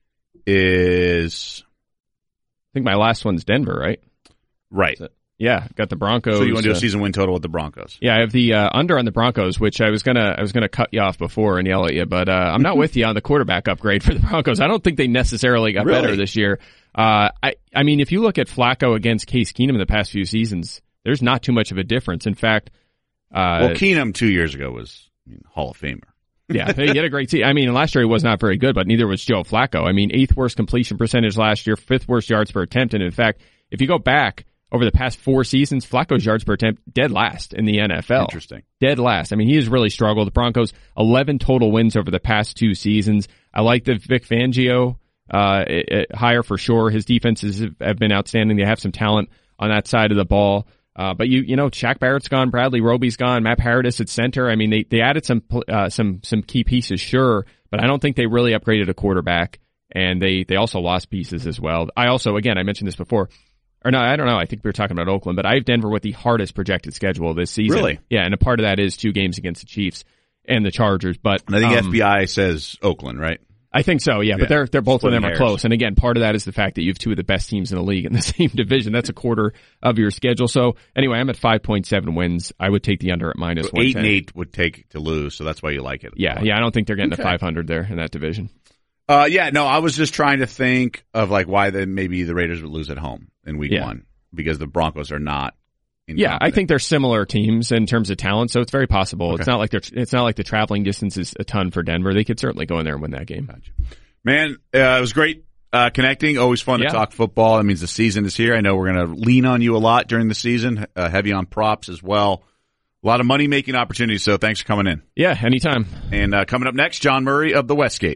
is, I think my last one's Denver, right? Right. Yeah, got the Broncos. So you want to do a uh, season win total with the Broncos? Yeah, I have the uh, under on the Broncos, which I was gonna I was gonna cut you off before and yell at you, but uh, I'm not with you on the quarterback upgrade for the Broncos. I don't think they necessarily got really? better this year. Uh, I I mean, if you look at Flacco against Case Keenum in the past few seasons, there's not too much of a difference. In fact, uh, well, Keenum two years ago was I mean, Hall of Famer. Yeah, he had a great team. I mean, last year he was not very good, but neither was Joe Flacco. I mean, eighth worst completion percentage last year, fifth worst yards per attempt, and in fact, if you go back over the past four seasons, Flacco's yards per attempt dead last in the N F L. Interesting. Dead last. I mean, he has really struggled. The Broncos, eleven total wins over the past two seasons. I like the Vic Fangio uh hire for sure. His defenses have been outstanding. They have some talent on that side of the ball. Uh, but you, you know, Shaq Barrett's gone, Bradley Roby's gone, Matt Paradis at center. I mean, they, they added some, uh, some, some key pieces, sure, but I don't think they really upgraded a quarterback, and they, they also lost pieces as well. I also, again, I mentioned this before, or no, I don't know, I think we were talking about Oakland, but I have Denver with the hardest projected schedule this season. Really? Yeah, and a part of that is two games against the Chiefs and the Chargers, but. I think um, F B I says Oakland, right? I think so, yeah, yeah. but they're, they're both of them are hairs. close. And again, part of that is the fact that you have two of the best teams in the league in the same division. That's a quarter of your schedule. So anyway, I'm at five point seven wins. I would take the under at minus so one ten. Eight and eight would take to lose, so that's why you like it. Yeah, yeah, I don't think they're getting okay. to five hundred there in that division. Uh, yeah, no, I was just trying to think of like why then maybe the Raiders would lose at home in week yeah. one because the Broncos are not. Yeah, I think they're similar teams in terms of talent, so it's very possible. Okay. It's not like they're, it's not like the traveling distance is a ton for Denver. They could certainly go in there and win that game. Gotcha. Man, uh, it was great uh, connecting. Always fun yeah. to talk football. That means the season is here. I know we're going to lean on you a lot during the season, uh, heavy on props as well. A lot of money-making opportunities, so thanks for coming in. Yeah, anytime. And uh, coming up next, John Murray of the Westgate.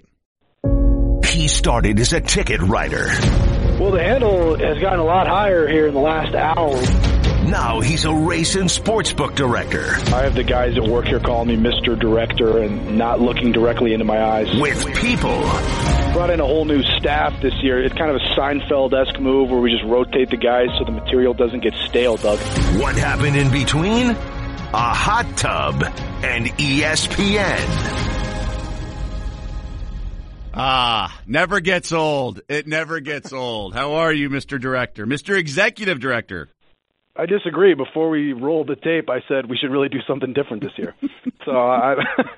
He started as a ticket writer. Well, the handle has gotten a lot higher here in the last hour. Now he's a race and sportsbook director. I have the guys that work here calling me Mister Director and not looking directly into my eyes. With people. Brought in a whole new staff this year. It's kind of a Seinfeld-esque move where we just rotate the guys so the material doesn't get stale, Doug. What happened in between? A hot tub and E S P N. Ah, never gets old. It never gets old. How are you, Mister Director? Mister Executive Director. I disagree. Before we rolled the tape, I said we should really do something different this year. so I,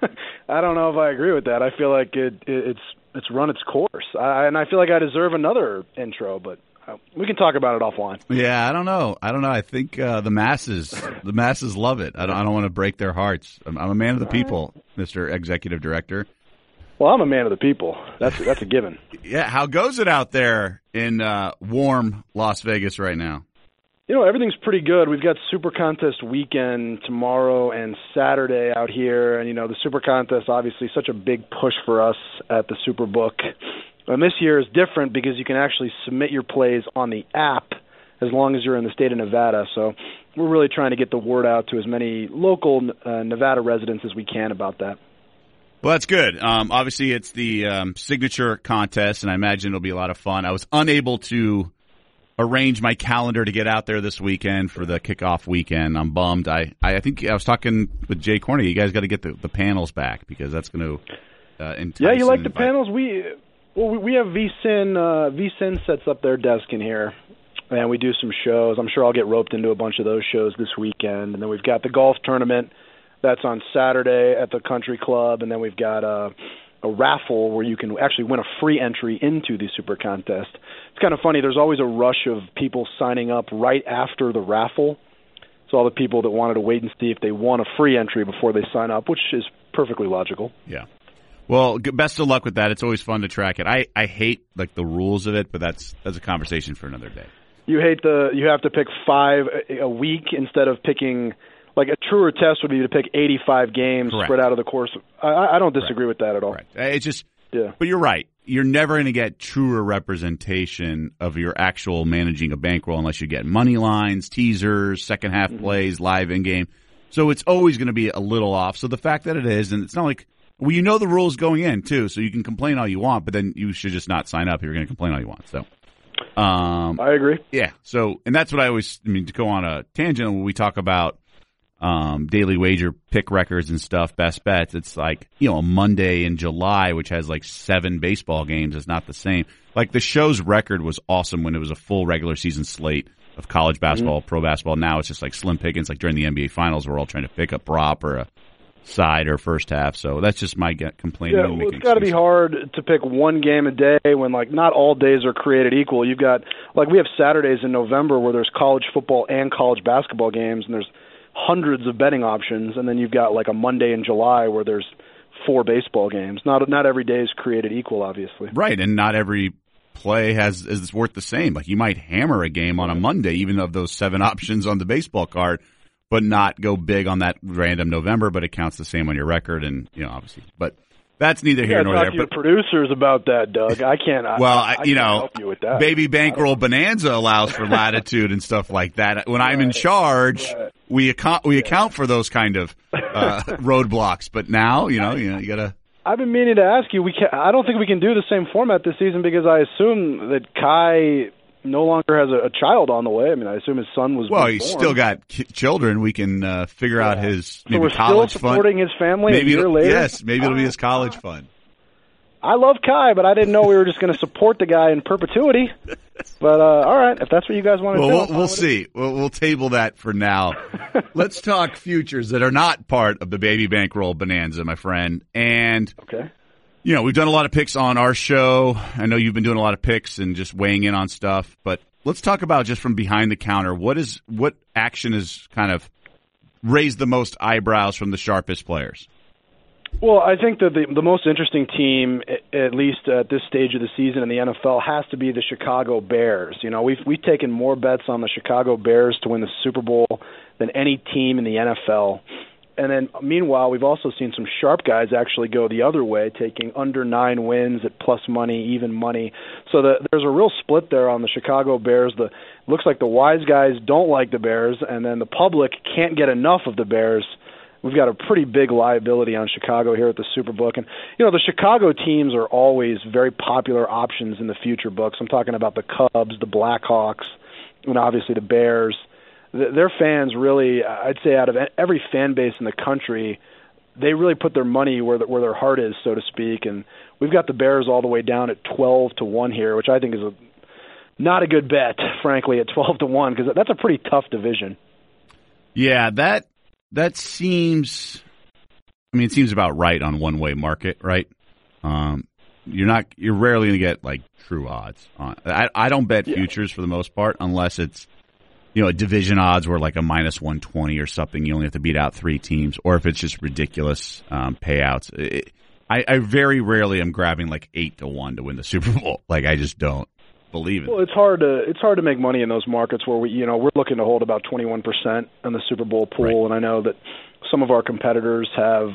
I don't know if I agree with that. I feel like it, it, it's it's run its course, I, and I feel like I deserve another intro, but uh, we can talk about it offline. Yeah, I don't know. I don't know. I think uh, the masses, the masses love it. I don't, I don't want to break their hearts. I'm, I'm a man of the people, Mister Executive Director. Well, I'm a man of the people. That's that's a given. Yeah, how goes it out there in uh, warm Las Vegas right now? You know, everything's pretty good. We've got Super Contest weekend tomorrow and Saturday out here. And, you know, the Super Contest, obviously, such a big push for us at the Superbook. And this year is different because you can actually submit your plays on the app as long as you're in the state of Nevada. So we're really trying to get the word out to as many local uh, Nevada residents as we can about that. Well, that's good. Um, obviously, it's the um, signature contest, and I imagine it'll be a lot of fun. I was unable to arrange my calendar to get out there this weekend for the kickoff weekend. I'm bummed. I, I think I was talking with Jay Corney. You guys got to get the, the panels back because that's going to uh, entice. Yeah, you like the invite. panels? We well, we have V S I N. Uh, V S I N sets up their desk in here, and we do some shows. I'm sure I'll get roped into a bunch of those shows this weekend, and then we've got the golf tournament. That's on Saturday at the Country Club, and then we've got a, a raffle where you can actually win a free entry into the Super Contest. It's kind of funny. There's always a rush of people signing up right after the raffle. So all the people that wanted to wait and see if they won a free entry before they sign up, which is perfectly logical. Yeah. Well, best of luck with that. It's always fun to track it. I, I hate like the rules of it, but that's that's a conversation for another day. You hate the you have to pick five a, a week instead of picking. Like a truer test would be to pick eighty-five games Correct. spread out of the course. I, I don't disagree Correct. with that at all. Correct. It's just, yeah. But you're right. You're never going to get truer representation of your actual managing a bankroll unless you get money lines, teasers, second half mm-hmm. plays, live in game. So it's always going to be a little off. So the fact that it is, and it's not like well, you know the rules going in too, so you can complain all you want, but then you should just not sign up. You're going to complain all you want. So. Um, I agree. Yeah. So, and that's what I always. I mean, to go on a tangent when we talk about. Um, daily wager pick records and stuff, best bets. It's like, you know, a Monday in July, which has like seven baseball games, is not the same. Like the show's record was awesome when it was a full regular season slate of college basketball, mm-hmm. pro basketball. Now it's just like slim pickings. Like during the N B A finals, we're all trying to pick a prop or a side or first half. So that's just my complaint. Yeah, well, it's got to be hard to pick one game a day when like not all days are created equal. You've got like we have Saturdays in November where there's college football and college basketball games, and there's hundreds of betting options, and then you've got like a Monday in July where there's four baseball games. Not not every day is created equal, obviously. Right, and not every play has is worth the same. Like you might hammer a game on a Monday, even though those seven options on the baseball card, but not go big on that random November. But it counts the same on your record, and you know, obviously, but. That's neither here yeah, nor talk there. To your but producers about that, Doug. I can't. Well, I, I you can't know, help you with that. Baby Bankroll Bonanza allows for latitude and stuff like that. When right. I'm in charge, right. we account we yeah. account for those kind of uh, roadblocks. But now, you know, you know, you gotta. I've been meaning to ask you. We can. I don't think we can do the same format this season because I assume that Kai no longer has a, a child on the way. I mean, I assume his son was. Well, he's born. Still got ki- children. We can uh, figure yeah. out his maybe so we're college still supporting fund. his family maybe a year later. Yes, maybe it'll be his college fund. I love Kai, but I didn't know we were just going to support the guy in perpetuity. But uh, all right, if that's what you guys want to well, do, we'll, we'll see. We'll, we'll table that for now. Let's talk futures that are not part of the Baby Bankroll Bonanza, my friend. And okay, you know, we've done a lot of picks on our show. I know you've been doing a lot of picks and just weighing in on stuff. But let's talk about just from behind the counter. What is what action has kind of raised the most eyebrows from the sharpest players? Well, I think that the, the most interesting team, at least at this stage of the season in the N F L, has to be the Chicago Bears. You know, we've we've taken more bets on the Chicago Bears to win the Super Bowl than any team in the N F L. And then, meanwhile, we've also seen some sharp guys actually go the other way, taking under nine wins at plus money, even money. So the, there's a real split there on the Chicago Bears. The looks like the wise guys don't like the Bears, and then the public can't get enough of the Bears. We've got a pretty big liability on Chicago here at the Superbook. And, you know, the Chicago teams are always very popular options in the future books. I'm talking about the Cubs, the Blackhawks, and obviously the Bears. Their fans really, I'd say out of every fan base in the country, they really put their money where, the, where their heart is, so to speak. And we've got the Bears all the way down at twelve to one here, which I think is a, not a good bet, frankly, at twelve to one, because that's a pretty tough division. Yeah, that... That seems, I mean, it seems about right on one-way market, right? Um, you're not, you're rarely going to get like true odds on. I, I don't bet futures for the most part unless it's, you know, a division odds where like a minus one twenty or something. You only have to beat out three teams, or if it's just ridiculous um, payouts. It, I, I very rarely am grabbing like eight to one to win the Super Bowl. Like I just don't believe it. Well, it's hard to it's hard to make money in those markets where we you know we're looking to hold about twenty-one percent in the Super Bowl pool, right. And I know that some of our competitors have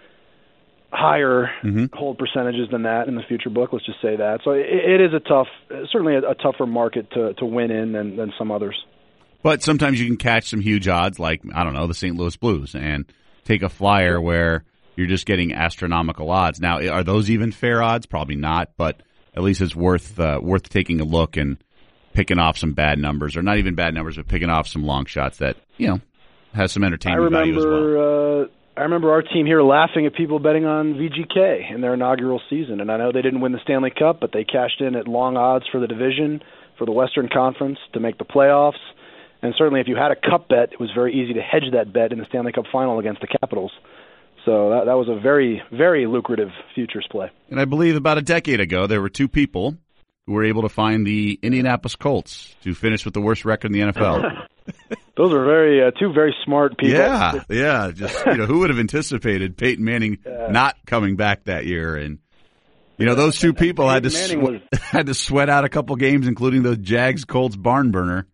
higher mm-hmm. hold percentages than that in the future book. Let's just say that. So it, it is a tough, certainly a, a tougher market to to win in than than some others. But sometimes you can catch some huge odds, like I don't know the Saint Louis Blues, and take a flyer where you're just getting astronomical odds. Now, are those even fair odds? Probably not, but at least it's worth uh, worth taking a look and picking off some bad numbers, or not even bad numbers, but picking off some long shots that, you know, has some entertainment I remember, value as well. Uh, I remember our team here laughing at people betting on V G K in their inaugural season, and I know they didn't win the Stanley Cup, but they cashed in at long odds for the division, for the Western Conference, to make the playoffs. And certainly if you had a cup bet, it was very easy to hedge that bet in the Stanley Cup final against the Capitals. So that, that was a very, very lucrative futures play. And I believe about a decade ago, there were two people who were able to find the Indianapolis Colts to finish with the worst record in the N F L. Those are very uh, two very smart people. Yeah, yeah. Just you know, who would have anticipated Peyton Manning yeah. not coming back that year? And you know, those two people had to swe- was... had to sweat out a couple games, including the Jags Colts barn burner.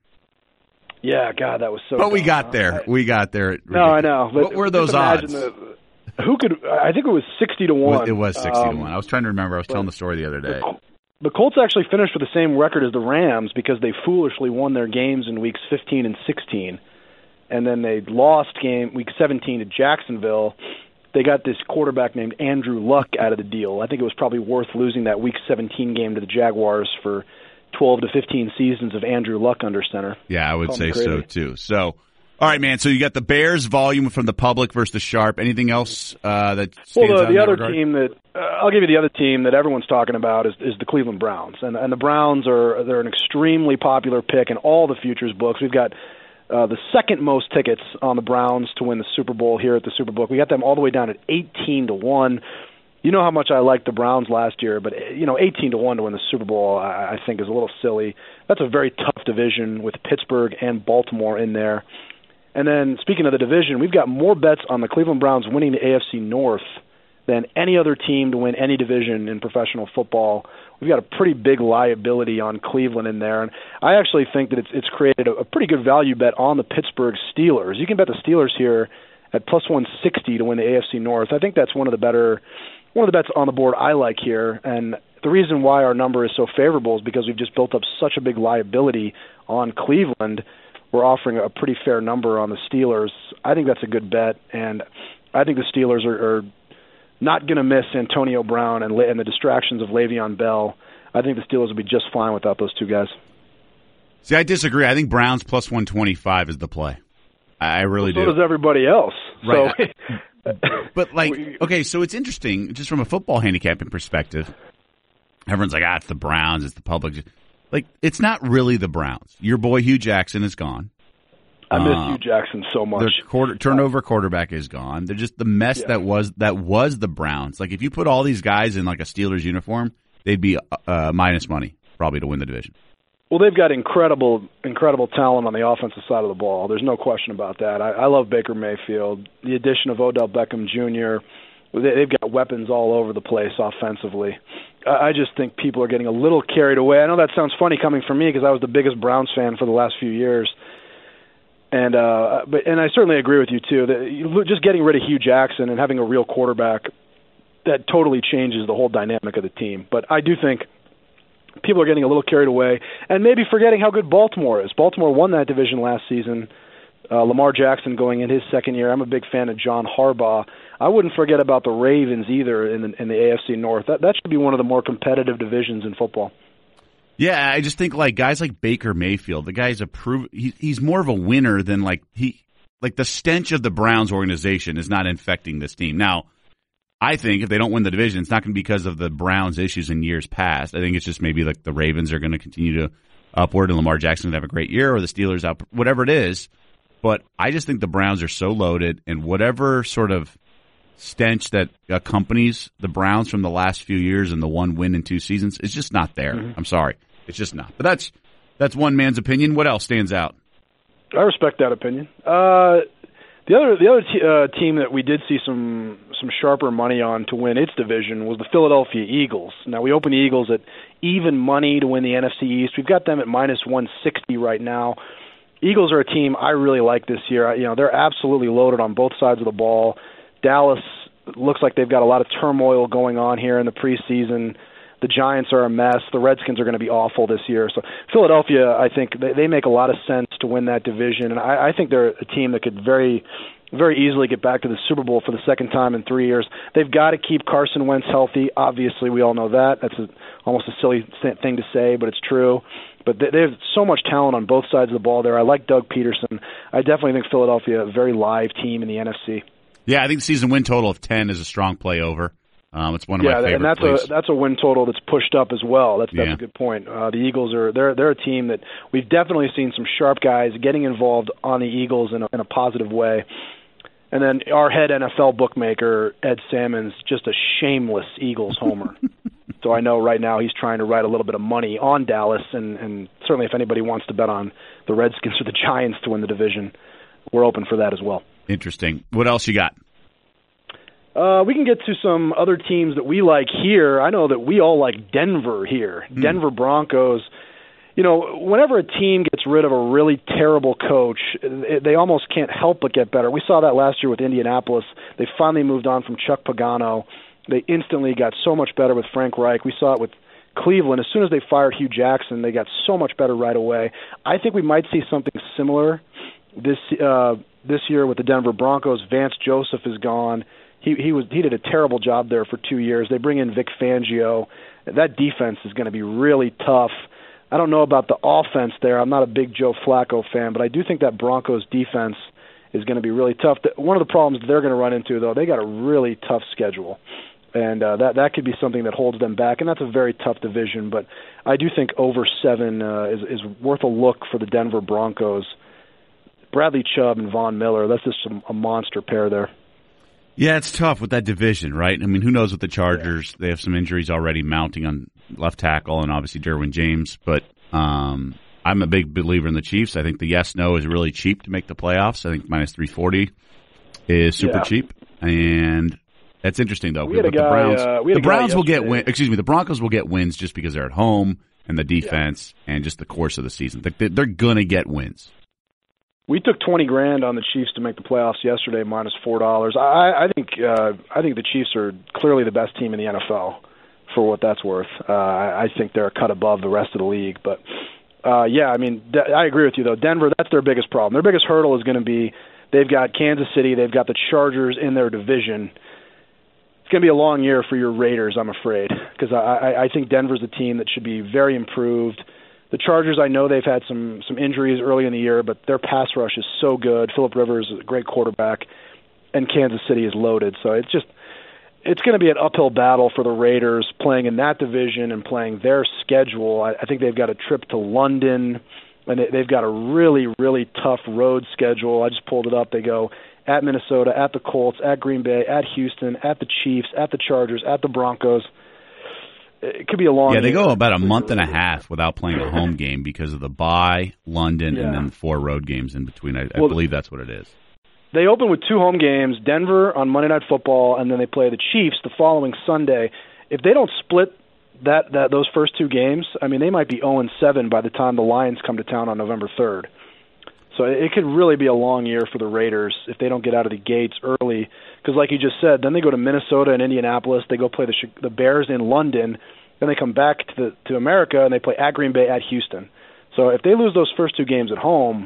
Yeah, God, that was so. But dumb, we got huh? there. I... We got there. No, I know. But what were those odds? The... Who could? I think it was sixty to one. It was sixty um, to one. I was trying to remember. I was telling the story the other day. The, the Colts actually finished with the same record as the Rams because they foolishly won their games in weeks fifteen and sixteen, and then they lost game week seventeen to Jacksonville. They got this quarterback named Andrew Luck out of the deal. I think it was probably worth losing that week seventeen game to the Jaguars for twelve to fifteen seasons of Andrew Luck under center. Yeah, I would say so too. So. All right, man. So you got the Bears volume from the public versus the sharp. Anything else uh, that stands well, the, out in the that other regard? team that uh, I'll give you the other team that everyone's talking about is, is the Cleveland Browns, and and the Browns are they're an extremely popular pick in all the futures books. We've got uh, the second most tickets on the Browns to win the Super Bowl here at the Superbook. We got them all the way down at eighteen to one. You know how much I liked the Browns last year, but you know, eighteen to one to win the Super Bowl, I, I think is a little silly. That's a very tough division with Pittsburgh and Baltimore in there. And then, speaking of the division, we've got more bets on the Cleveland Browns winning the A F C North than any other team to win any division in professional football. We've got a pretty big liability on Cleveland in there. And I actually think that it's it's created a, a pretty good value bet on the Pittsburgh Steelers. You can bet the Steelers here at plus one sixty to win the A F C North. I think that's one of the better, one of the bets on the board I like here. And the reason why our number is so favorable is because we've just built up such a big liability on Cleveland. We're offering a pretty fair number on the Steelers. I think that's a good bet, and I think the Steelers are, are not going to miss Antonio Brown and, and the distractions of Le'Veon Bell. I think the Steelers will be just fine without those two guys. See, I disagree. I think Browns plus one twenty-five is the play. I really well, do. So does everybody else. Right. So, but, like, okay, so it's interesting, just from a football handicapping perspective. Everyone's like, ah, it's the Browns, it's the public. Like, it's not really the Browns. Your boy Hugh Jackson is gone. I miss uh, Hugh Jackson so much. Their quarter, turnover quarterback is gone. They're just the mess yeah. that was that was the Browns. Like, if you put all these guys in, like, a Steelers uniform, they'd be uh, minus money, probably, to win the division. Well, they've got incredible, incredible talent on the offensive side of the ball. There's no question about that. I, I love Baker Mayfield. The addition of Odell Beckham Junior, they've got weapons all over the place offensively. I just think people are getting a little carried away. I know that sounds funny coming from me because I was the biggest Browns fan for the last few years. And uh, but and I certainly agree with you too that you, just getting rid of Hugh Jackson and having a real quarterback, that totally changes the whole dynamic of the team. But I do think people are getting a little carried away and maybe forgetting how good Baltimore is. Baltimore won that division last season. Uh, Lamar Jackson going in his second year. I'm a big fan of John Harbaugh. I wouldn't forget about the Ravens either in the, in the A F C North. That that should be one of the more competitive divisions in football. Yeah, I just think like guys like Baker Mayfield, the guy's a prove he, he's more of a winner than like he like the stench of the Browns organization is not infecting this team. Now, I think if they don't win the division, it's not going to be because of the Browns' issues in years past. I think it's just maybe like the Ravens are going to continue to upward and Lamar Jackson will have a great year, or the Steelers out, whatever it is. But I just think the Browns are so loaded, and whatever sort of stench that accompanies the Browns from the last few years and the one win in two seasons is just not there. Mm-hmm. I'm sorry. It's just not. But that's that's one man's opinion. What else stands out? I respect that opinion. Uh, the other the other t- uh, team that we did see some some sharper money on to win its division was the Philadelphia Eagles. Now, we opened the Eagles at even money to win the N F C East. We've got them at minus one sixty right now. Eagles are a team I really like this year. You know, they're absolutely loaded on both sides of the ball. Dallas looks like they've got a lot of turmoil going on here in the preseason. The Giants are a mess. The Redskins are going to be awful this year. So Philadelphia, I think, they, they make a lot of sense to win that division. And I, I think they're a team that could very, very easily get back to the Super Bowl for the second time in three years. They've got to keep Carson Wentz healthy. Obviously, we all know that. That's a, almost a silly thing to say, but it's true. But they, they have so much talent on both sides of the ball there. I like Doug Peterson. I definitely think Philadelphia a very live team in the N F C. Yeah, I think the season win total of ten is a strong play over. Um, it's one of yeah, my favorite and that's plays. a that's a win total that's pushed up as well. That's that's yeah. a good point. Uh, the Eagles are they're they're a team that we've definitely seen some sharp guys getting involved on the Eagles in a, in a positive way. And then our head N F L bookmaker, Ed Salmon's just a shameless Eagles homer. So I know right now he's trying to write a little bit of money on Dallas, and, and certainly if anybody wants to bet on the Redskins or the Giants to win the division, we're open for that as well. Interesting. What else you got? Uh, we can get to some other teams that we like here. I know that we all like Denver here. Mm. Denver Broncos. You know, whenever a team gets rid of a really terrible coach, they almost can't help but get better. We saw that last year with Indianapolis. They finally moved on from Chuck Pagano. They instantly got so much better with Frank Reich. We saw it with Cleveland. As soon as they fired Hugh Jackson, they got so much better right away. I think we might see something similar this uh, this year with the Denver Broncos. Vance Joseph is gone. He he was he did a terrible job there for two years. They bring in Vic Fangio. That defense is going to be really tough. I don't know about the offense there. I'm not a big Joe Flacco fan, but I do think that Broncos defense is going to be really tough. One of the problems they're going to run into, though, they got a really tough schedule. And uh, that that could be something that holds them back, and that's a very tough division. But I do think over seven uh, is is worth a look for the Denver Broncos. Bradley Chubb and Von Miller, that's just a, a monster pair there. Yeah, it's tough with that division, right? I mean, who knows with the Chargers? They have some injuries already mounting on left tackle, and obviously Derwin James. But um, I'm a big believer in the Chiefs. I think the yes-no is really cheap to make the playoffs. I think minus three forty is super yeah. cheap, and that's interesting, though. We had but a guy, the Browns, uh, we had the a guy Browns will get yesterday. win. Excuse me, the Broncos will get wins just because they're at home and the defense yeah. and just the course of the season. They're, they're gonna get wins. We took twenty grand on the Chiefs to make the playoffs yesterday, minus four dollars. I, I think uh, I think the Chiefs are clearly the best team in the N F L, for what that's worth. Uh, I, I think they're a cut above the rest of the league. But uh, yeah, I mean, de- I agree with you though. Denver, that's their biggest problem. Their biggest hurdle is going to be they've got Kansas City, they've got the Chargers in their division. It's going to be a long year for your Raiders, I'm afraid, because I, I, I think Denver's a team that should be very improved. The Chargers, I know they've had some some injuries early in the year, but their pass rush is so good. Phillip Rivers is a great quarterback, and Kansas City is loaded. So it's just it's going to be an uphill battle for the Raiders playing in that division and playing their schedule. I, I think they've got a trip to London, and they, they've got a really, really tough road schedule. I just pulled it up. They go at Minnesota, at the Colts, at Green Bay, at Houston, at the Chiefs, at the Chargers, at the Broncos. It could be a long Yeah, they year. go about a month and a half without playing a home game because of the bye, London, yeah. and then four road games in between. I, I well, believe that's what it is. They open with two home games, Denver on Monday Night Football, and then they play the Chiefs the following Sunday. If they don't split that, that those first two games, I mean, they might be oh and seven by the time the Lions come to town on November third. So it could really be a long year for the Raiders if they don't get out of the gates early. Because like you just said, then they go to Minnesota and Indianapolis. They go play the the Bears in London. Then they come back to the, to America and they play at Green Bay, at Houston. So if they lose those first two games at home,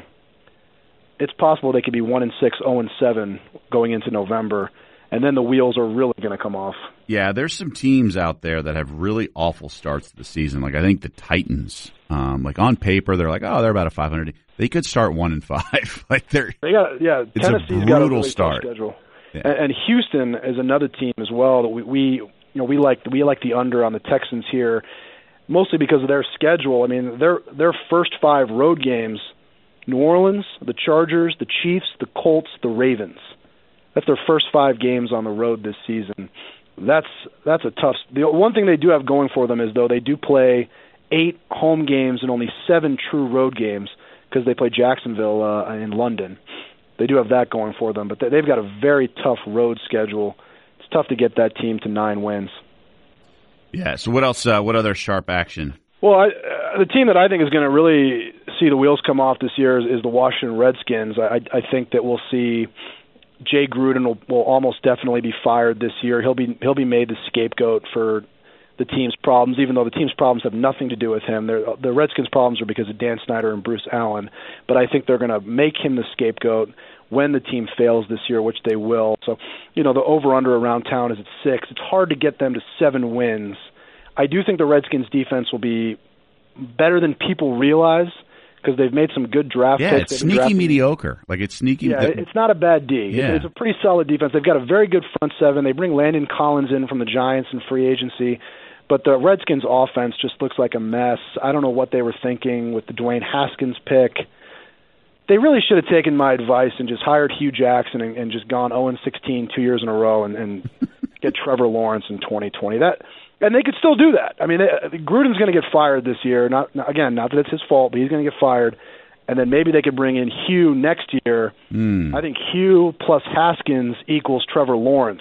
it's possible they could be one and six, zero and seven going into November, and then the wheels are really going to come off. Yeah, there's some teams out there that have really awful starts to the season. Like I think the Titans. Um, like on paper, they're like, oh, they're about a five hundred. They could start one and five. Like they're they got yeah. It's Tennessee's a brutal got a really start. Tough schedule. Yeah. And, and Houston is another team as well that we, we you know we like we like the under on the Texans here, mostly because of their schedule. I mean, their their first five road games: New Orleans, the Chargers, the Chiefs, the Colts, the Ravens. That's their first five games on the road this season. That's that's a tough. The one thing they do have going for them is though they do play eight home games and only seven true road games because they play Jacksonville uh, in London. They do have that going for them, but they've got a very tough road schedule. It's tough to get that team to nine wins. Yeah. So what else? Uh, what other sharp action? Well, I, uh, the team that I think is going to really see the wheels come off this year is, is the Washington Redskins. I, I think that we'll see Jay Gruden will, will almost definitely be fired this year. He'll be he'll be made the scapegoat for the team's problems, even though the team's problems have nothing to do with him. They're, the Redskins' problems are because of Dan Snyder and Bruce Allen. But I think they're going to make him the scapegoat when the team fails this year, which they will. So, you know, the over-under around town is at six. It's hard to get them to seven wins. I do think the Redskins' defense will be better than people realize because they've made some good draft yeah, picks. It's sneaky drafting. mediocre. Like it's sneaky. Yeah, th- it's not a bad D. Yeah. It's a pretty solid defense. They've got a very good front seven. They bring Landon Collins in from the Giants in free agency. But the Redskins' offense just looks like a mess. I don't know what they were thinking with the Dwayne Haskins pick. They really should have taken my advice and just hired Hugh Jackson and, and just gone oh and sixteen two years in a row and, and get Trevor Lawrence in twenty twenty. That and they could still do that. I mean, they, Gruden's going to get fired this year. Not again, not that it's his fault, but he's going to get fired. And then maybe they could bring in Hugh next year. Mm. I think Hugh plus Haskins equals Trevor Lawrence.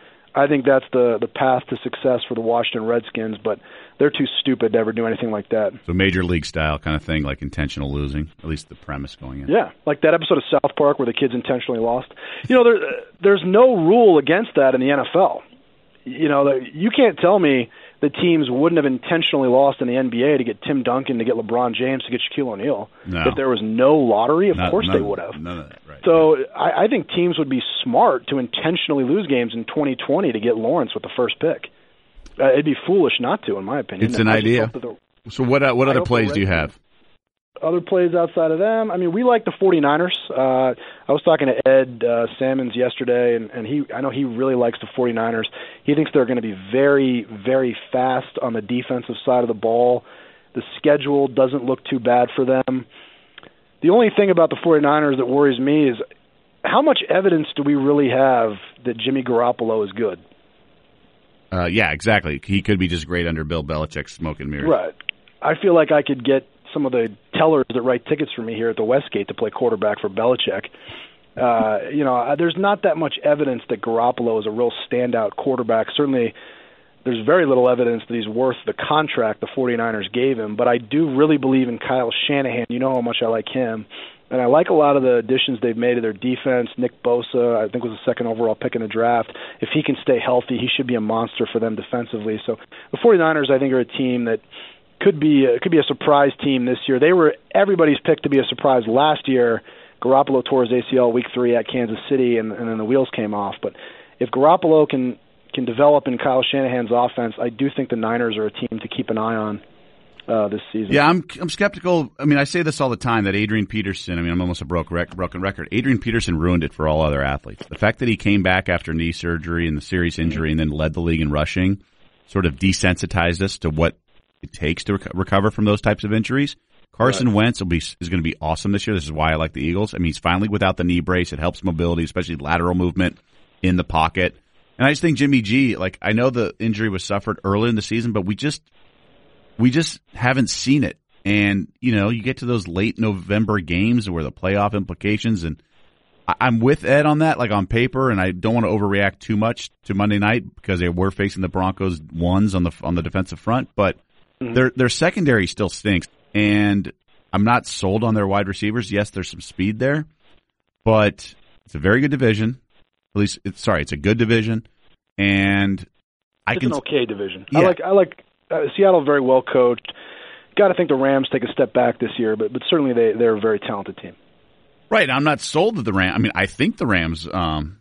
I think that's the, the path to success for the Washington Redskins, but they're too stupid to ever do anything like that. So major league style kind of thing, like intentional losing, at least the premise going in. Yeah, like that episode of South Park where the kids intentionally lost. You know, there, there's no rule against that in the N F L. You know, you can't tell me the teams wouldn't have intentionally lost in the N B A to get Tim Duncan, to get LeBron James, to get Shaquille O'Neal. No. If there was no lottery, of Not, course none, they would have. None of that, right. So I, I think teams would be smart to intentionally lose games in twenty twenty to get Lawrence with the first pick. Uh, it'd be foolish not to, in my opinion. It's an I idea. The, so what uh, what I other hope plays the do you have? Other plays outside of them? I mean, we like the 49ers. Uh, I was talking to Ed uh, Salmons yesterday, and, and he I know he really likes the 49ers. He thinks they're going to be very, very fast on the defensive side of the ball. The schedule doesn't look too bad for them. The only thing about the 49ers that worries me is how much evidence do we really have that Jimmy Garoppolo is good? Uh, yeah, exactly. He could be just great under Bill Belichick's smoke and mirrors. Right. I feel like I could get some of the tellers that write tickets for me here at the Westgate to play quarterback for Belichick. Uh, you know, there's not that much evidence that Garoppolo is a real standout quarterback. Certainly, there's very little evidence that he's worth the contract the 49ers gave him, but I do really believe in Kyle Shanahan. You know how much I like him. And I like a lot of the additions they've made to their defense. Nick Bosa, I think, was the second overall pick in the draft. If he can stay healthy, he should be a monster for them defensively. So the 49ers, I think, are a team that could be a, could be a surprise team this year. They were everybody's pick to be a surprise last year. Garoppolo tore his A C L week three at Kansas City, and, and then the wheels came off. But if Garoppolo can can develop in Kyle Shanahan's offense, I do think the Niners are a team to keep an eye on uh, this season. Yeah, I'm I'm skeptical. I mean, I say this all the time that Adrian Peterson. I mean, I'm almost a broke rec- broken record. Adrian Peterson ruined it for all other athletes. The fact that he came back after knee surgery and the serious injury, and then led the league in rushing, sort of desensitized us to what it takes to rec- recover from those types of injuries. Carson right. Wentz will be is going to be awesome this year. This is why I like the Eagles. I mean, he's finally without the knee brace. It helps mobility, especially lateral movement in the pocket. And I just think Jimmy G, like, I know the injury was suffered early in the season, but we just we just haven't seen it. And, you know, you get to those late November games where the playoff implications, and I, I'm with Ed on that, like on paper, and I don't want to overreact too much to Monday night because they were facing the Broncos ones on the on the defensive front, but mm-hmm. their their secondary still stinks. And I'm not sold on their wide receivers. Yes, there's some speed there, but it's a very good division. At least, it's, sorry, it's a good division, and I it's can an okay division. Yeah. I like I like uh, Seattle, very well coached. Got to think the Rams take a step back this year, but but certainly they they're a very talented team. Right, I'm not sold that the Rams. I mean, I think the Rams um,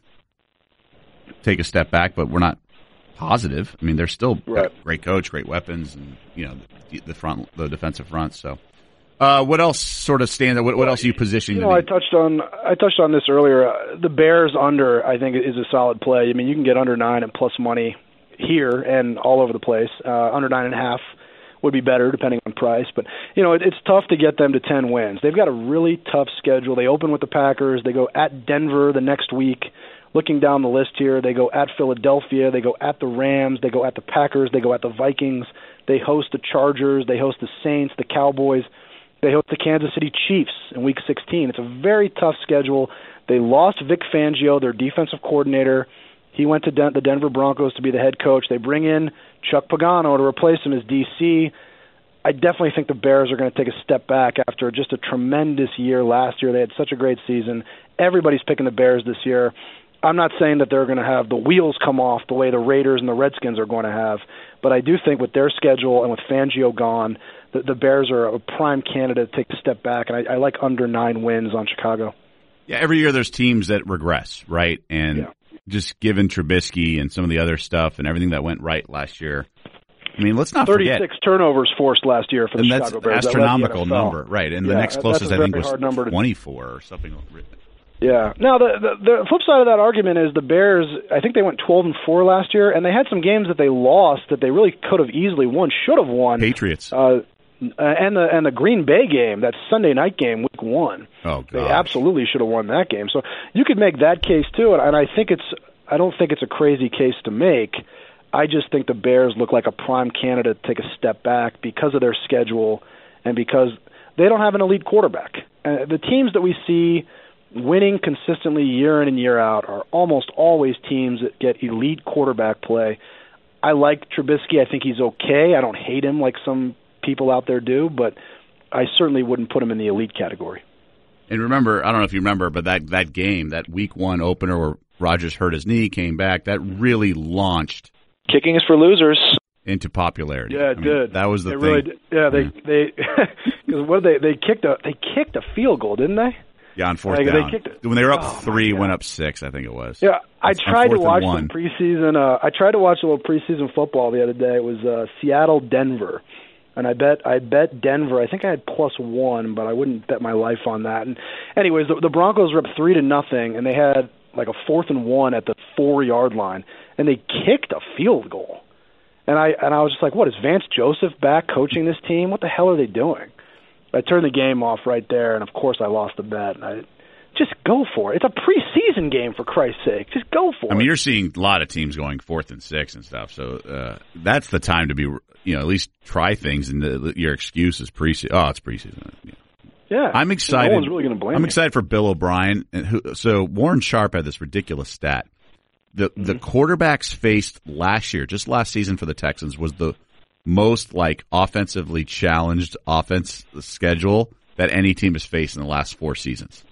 take a step back, but we're not positive. I mean, they're still right. great coach, great weapons, and you know the, the front, the defensive front. So, uh, what else sort of stands out? What, what else are you positioning? You know, I touched on I touched on this earlier. Uh, the Bears under, I think, is a solid play. I mean, you can get under nine and plus money here and all over the place. Uh, under nine and a half would be better depending on price, but you know it, it's tough to get them to ten wins. They've got a really tough schedule. They open with the Packers. They go at Denver the next week. Looking down the list here, they go at Philadelphia, they go at the Rams, they go at the Packers, they go at the Vikings, they host the Chargers, they host the Saints, the Cowboys, they host the Kansas City Chiefs in Week sixteen. It's a very tough schedule. They lost Vic Fangio, their defensive coordinator. He went to Den- the Denver Broncos to be the head coach. They bring in Chuck Pagano to replace him as D C. I definitely think the Bears are going to take a step back after just a tremendous year last year. They had such a great season. Everybody's picking the Bears this year. I'm not saying that they're going to have the wheels come off the way the Raiders and the Redskins are going to have, but I do think with their schedule and with Fangio gone, the, the Bears are a prime candidate to take a step back, and I, I like under nine wins on Chicago. Yeah, every year there's teams that regress, right? And yeah. just given Trubisky and some of the other stuff and everything that went right last year, I mean, let's not thirty-six forget. thirty-six turnovers forced last year for the and Chicago Bears. That's an astronomical number, right? And yeah, the next closest, I think, was to... twenty-four or something. Yeah. Now, the, the the flip side of that argument is the Bears, I think they went twelve and four last year, and they had some games that they lost that they really could have easily won, should have won. Patriots. Uh, and the and the Green Bay game, that Sunday night game, week one. Oh, God. They absolutely should have won that game. So you could make that case, too, and I think it's I don't think it's a crazy case to make. I just think the Bears look like a prime candidate to take a step back because of their schedule and because they don't have an elite quarterback. Uh, the teams that we see winning consistently year in and year out are almost always teams that get elite quarterback play. I like Trubisky. I think he's okay. I don't hate him like some people out there do, but I certainly wouldn't put him in the elite category. And remember, I don't know if you remember, but that, that game, that week one opener where Rodgers hurt his knee, came back, that really launched kicking is for losers into popularity. Yeah, it I mean, did. That was the it thing. Really did. Yeah, they yeah. they because what they they kicked a they kicked a field goal, didn't they? Yeah, on fourth like, down. They kicked, when they were up oh, three, went up six, I think it was. Yeah, I It's tried to watch some preseason. Uh, I tried to watch a little preseason football the other day. It was uh, Seattle Denver, and I bet I bet Denver. I think I had plus one, but I wouldn't bet my life on that. And anyways, the, the Broncos were up three to nothing, and they had like a fourth and one at the four yard line, and they kicked a field goal. And I and I was just like, what, is Vance Joseph back coaching this team? What the hell are they doing? I turned the game off right there, and of course I lost the bet. And I just go for it. It's a preseason game, for Christ's sake. Just go for it. I mean, you're seeing a lot of teams going fourth and six and stuff, so uh, that's the time to be, you know, at least try things. And the, your excuse is preseason. Oh, it's preseason. Yeah. Yeah, I'm excited. No one's really going to blame I'm me. excited for Bill O'Brien. And who, so Warren Sharp had this ridiculous stat. The mm-hmm. the quarterbacks faced last year, just last season for the Texans, was the most like offensively challenged offense schedule that any team has faced in the last four seasons.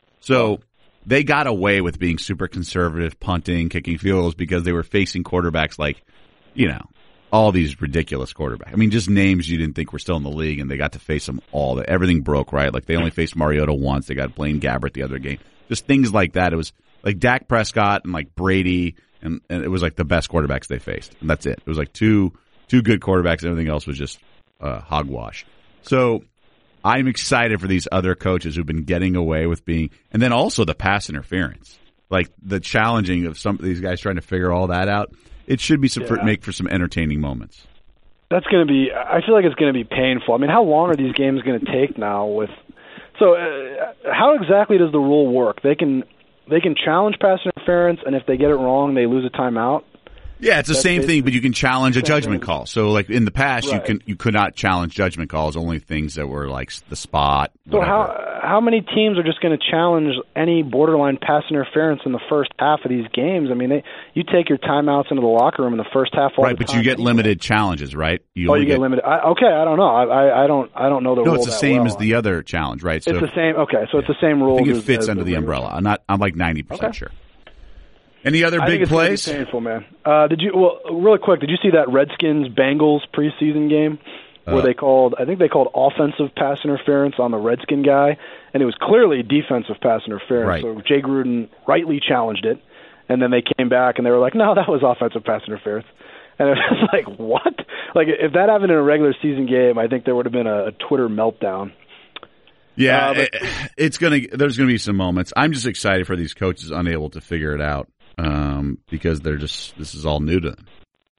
So they got away with being super conservative, punting, kicking field goals because they were facing quarterbacks like, you know, all these ridiculous quarterbacks. I mean, just names you didn't think were still in the league, and they got to face them all. Everything broke, right? Like they only faced Mariota once. They got Blaine Gabbert the other game. Just things like that. It was like Dak Prescott and like Brady, and, and it was like the best quarterbacks they faced. And that's it. It was like two two good quarterbacks, and everything else was just uh, hogwash. So I'm excited for these other coaches who've been getting away with being, and then also the pass interference, like the challenging of some of these guys trying to figure all that out. It should be some, yeah. for, make for some entertaining moments. That's going to be. I feel like it's going to be painful. I mean, how long are these games going to take now? With so, uh, how exactly does the rule work? They can they can challenge pass interference, and if they get it wrong, they lose a timeout. Yeah, it's the That's same thing, but you can challenge a judgment thing. call. So, like in the past, right. you can you could not challenge judgment calls. Only things that were like the spot. So whatever. how how many teams are just going to challenge any borderline pass interference in the first half of these games? I mean, they, you take your timeouts into the locker room in the first half all right, the but time. you get anyway. limited challenges, right? You oh, only you get, get limited. I, okay, I don't know. I, I, I don't. I don't know the no, rule. it's the that same well. as the other challenge, right? So it's the same. Okay, so yeah. it's the same rule. I think it as, fits as under the, the umbrella. I'm not. I'm like ninety percent okay. sure. Any other I big think it's plays? Gonna be painful, man. Uh, did you? Well, really quick. Did you see that Redskins Bengals preseason game where Uh, they called? I think they called offensive pass interference on the Redskin guy, and it was clearly defensive pass interference. Right. So Jay Gruden rightly challenged it, and then they came back and they were like, "No, that was offensive pass interference." And it was like, what? Like, if that happened in a regular season game, I think there would have been a, a Twitter meltdown. Yeah, Uh, but- it, it's gonna. There's gonna be some moments. I'm just excited for these coaches unable to figure it out um, because they're just. This is all new to them.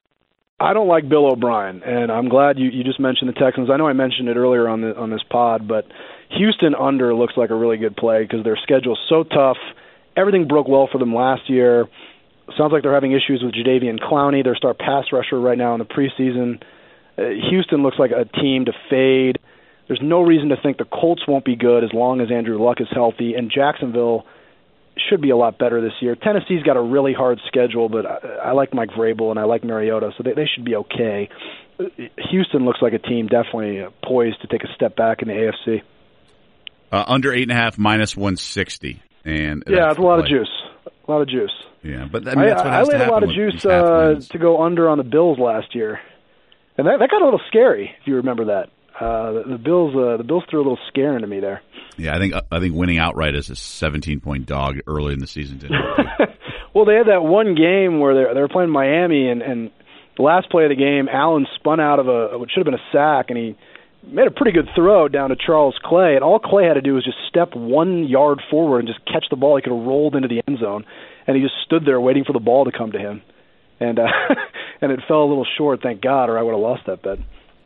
I don't like Bill O'Brien, and I'm glad you, you just mentioned the Texans. I know I mentioned it earlier on the on this pod, but Houston under looks like a really good play because their schedule's so tough. Everything broke well for them last year. Sounds like they're having issues with Jadeveon Clowney, their star pass rusher right now in the preseason. Uh, Houston looks like a team to fade. There's no reason to think the Colts won't be good as long as Andrew Luck is healthy, and Jacksonville should be a lot better this year. Tennessee's got a really hard schedule, but I, I like Mike Vrabel and I like Mariota, so they, they should be okay. Houston looks like a team definitely poised to take a step back in the A F C. Uh, under eight and a half, minus one sixty, and yeah, that's it's a lot the of play. juice. A lot of juice. Yeah, but I mean, that's what I, has I to laid a lot happen of with juice these half uh, wins. to go under on the Bills last year, and that, that got a little scary. If you remember that, uh, the, the Bills uh, the Bills threw a little scare into me there. Yeah, I think I think winning outright as a seventeen point dog early in the season didn't help. Well, they had that one game where they they were playing Miami, and, and the last play of the game, Allen spun out of a what should have been a sack, and he made a pretty good throw down to Charles Clay, and all Clay had to do was just step one yard forward and just catch the ball. He could have rolled into the end zone, and he just stood there waiting for the ball to come to him, and uh, and it fell a little short, thank God, or I would have lost that bet.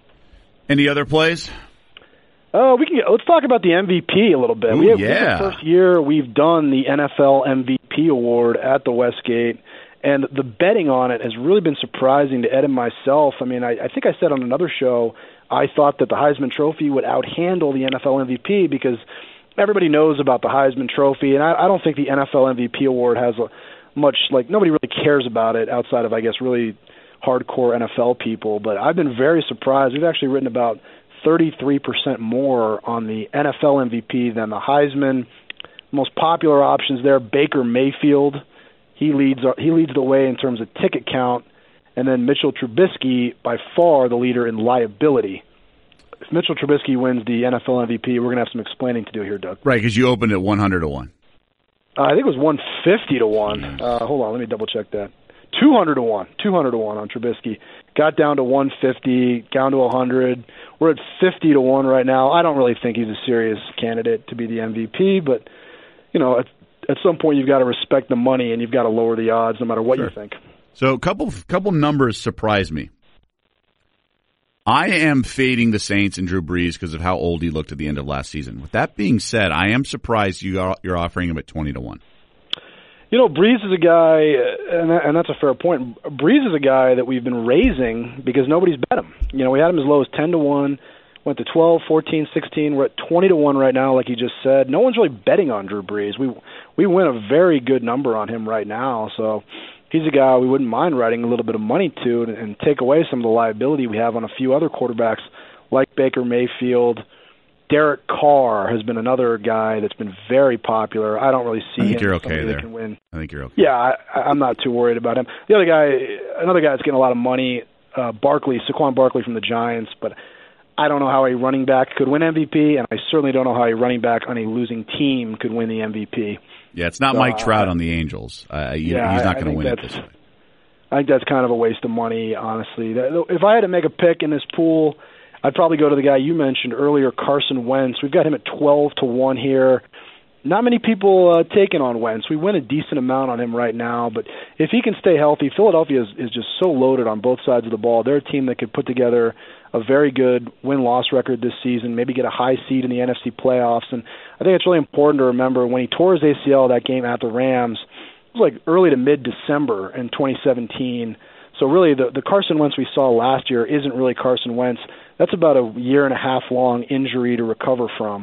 Any other plays? Uh, we can let's talk about the M V P a little bit. Ooh, we have, yeah. This is the first year we've done the N F L M V P award at the Westgate, and the betting on it has really been surprising to Ed and myself. I mean, I, I think I said on another show I thought that the Heisman Trophy would outhandle the N F L M V P because everybody knows about the Heisman Trophy, and I, I don't think the N F L M V P award has a, much, like, nobody really cares about it outside of, I guess, really hardcore N F L people. But I've been very surprised. We've actually written about thirty-three percent more on the N F L M V P than the Heisman. Most popular options there, Baker Mayfield. He leads he leads the way in terms of ticket count. And then Mitchell Trubisky, by far the leader in liability. If Mitchell Trubisky wins the N F L M V P, we're going to have some explaining to do here, Doug. Right, because you opened at one hundred to one. Uh, I think it was one fifty to one. Uh, hold on, let me double check that. two hundred to one. two hundred to one on Trubisky. Got down to one fifty, down to one hundred. We're at fifty to one right now. I don't really think he's a serious candidate to be the M V P, but, you know, at, at some point you've got to respect the money and you've got to lower the odds no matter what Sure. you think. So a couple couple numbers surprise me. I am fading the Saints and Drew Brees because of how old he looked at the end of last season. With that being said, I am surprised you are, you're offering him at twenty to one. You know, Brees is a guy, and, that, and that's a fair point. Brees is a guy that we've been raising because nobody's bet him. You know, we had him as low as ten to one, went to twelve, fourteen, sixteen. We're at twenty to one right now, like you just said. No one's really betting on Drew Brees. We we win a very good number on him right now, so he's a guy we wouldn't mind writing a little bit of money to and, and take away some of the liability we have on a few other quarterbacks like Baker Mayfield. Derek Carr has been another guy that's been very popular. I don't really see I think him you're as okay somebody there. that can win. I think you're okay. Yeah, I, I'm not too worried about him. The other guy, another guy that's getting a lot of money, uh, Barkley, Saquon Barkley from the Giants, but I don't know how a running back could win M V P, and I certainly don't know how a running back on a losing team could win the M V P. Yeah, it's not So, Mike Trout uh, on the Angels. Uh, you, yeah, he's not I- I going to think win it that's- this way. I think that's kind of a waste of money, honestly. That- If I had to make a pick in this pool, I'd probably go to the guy you mentioned earlier, Carson Wentz. We've got him at twelve to one here. Not many people uh, taking on Wentz. We win a decent amount on him right now, but if he can stay healthy, Philadelphia is, is just so loaded on both sides of the ball. They're a team that could put together a very good win-loss record this season, maybe get a high seed in the N F C playoffs. And I think it's really important to remember when he tore his A C L that game at the Rams, it was like early to mid-December in twenty seventeen. So really the, the Carson Wentz we saw last year isn't really Carson Wentz. That's about a year and a half long injury to recover from.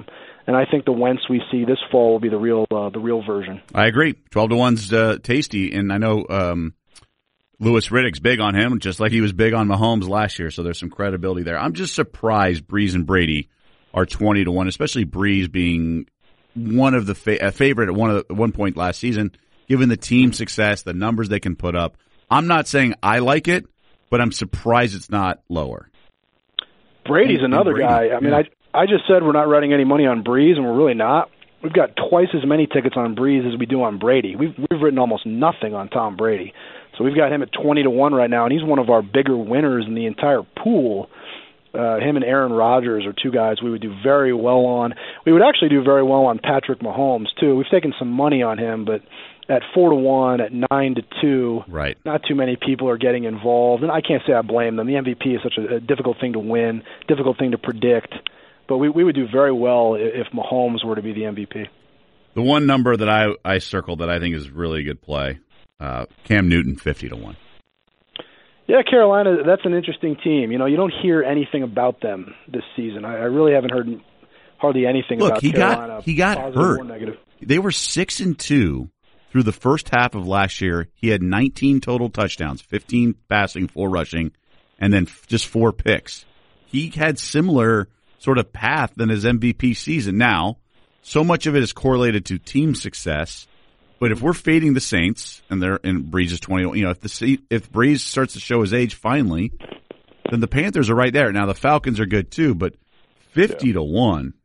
And I think the Wentz we see this fall will be the real uh, the real version. I agree. twelve to one's uh, tasty, and I know um, Louis Riddick's big on him, just like he was big on Mahomes last year, so there's some credibility there. I'm just surprised Breeze and Brady are twenty to one, especially Breeze being one of the fa- a favorite at one, of the, one point last season, given the team success, the numbers they can put up. I'm not saying I like it, but I'm surprised it's not lower. Brady's And- another and Brady, guy. I mean, yeah. I I just said we're not writing any money on Breeze, and we're really not. We've got twice as many tickets on Breeze as we do on Brady. We've we've written almost nothing on Tom Brady, so we've got him at twenty to one right now, and he's one of our bigger winners in the entire pool. Uh, him and Aaron Rodgers are two guys we would do very well on. We would actually do very well on Patrick Mahomes too. We've taken some money on him, but at four to one, at nine to two, Right. not too many people are getting involved, and I can't say I blame them. The M V P is such a, a difficult thing to win, difficult thing to predict. But we, we would do very well if Mahomes were to be the M V P. The one number that I, I circled that I think is really a good play, uh, Cam Newton, fifty to one. Yeah, Carolina, that's an interesting team. You know, you don't hear anything about them this season. I, I really haven't heard hardly anything Look, about he Carolina. got he got positive hurt. or negative. They were six and two through the first half of last year. He had nineteen total touchdowns, fifteen passing, four rushing, and then f- just four picks. He had similar sort of path than his M V P season. Now, so much of it is correlated to team success. But if we're fading the Saints and they're and Breeze is twenty, you know, if the if Breeze starts to show his age finally, then the Panthers are right there. Now the Falcons are good too, but fifty yeah. to one.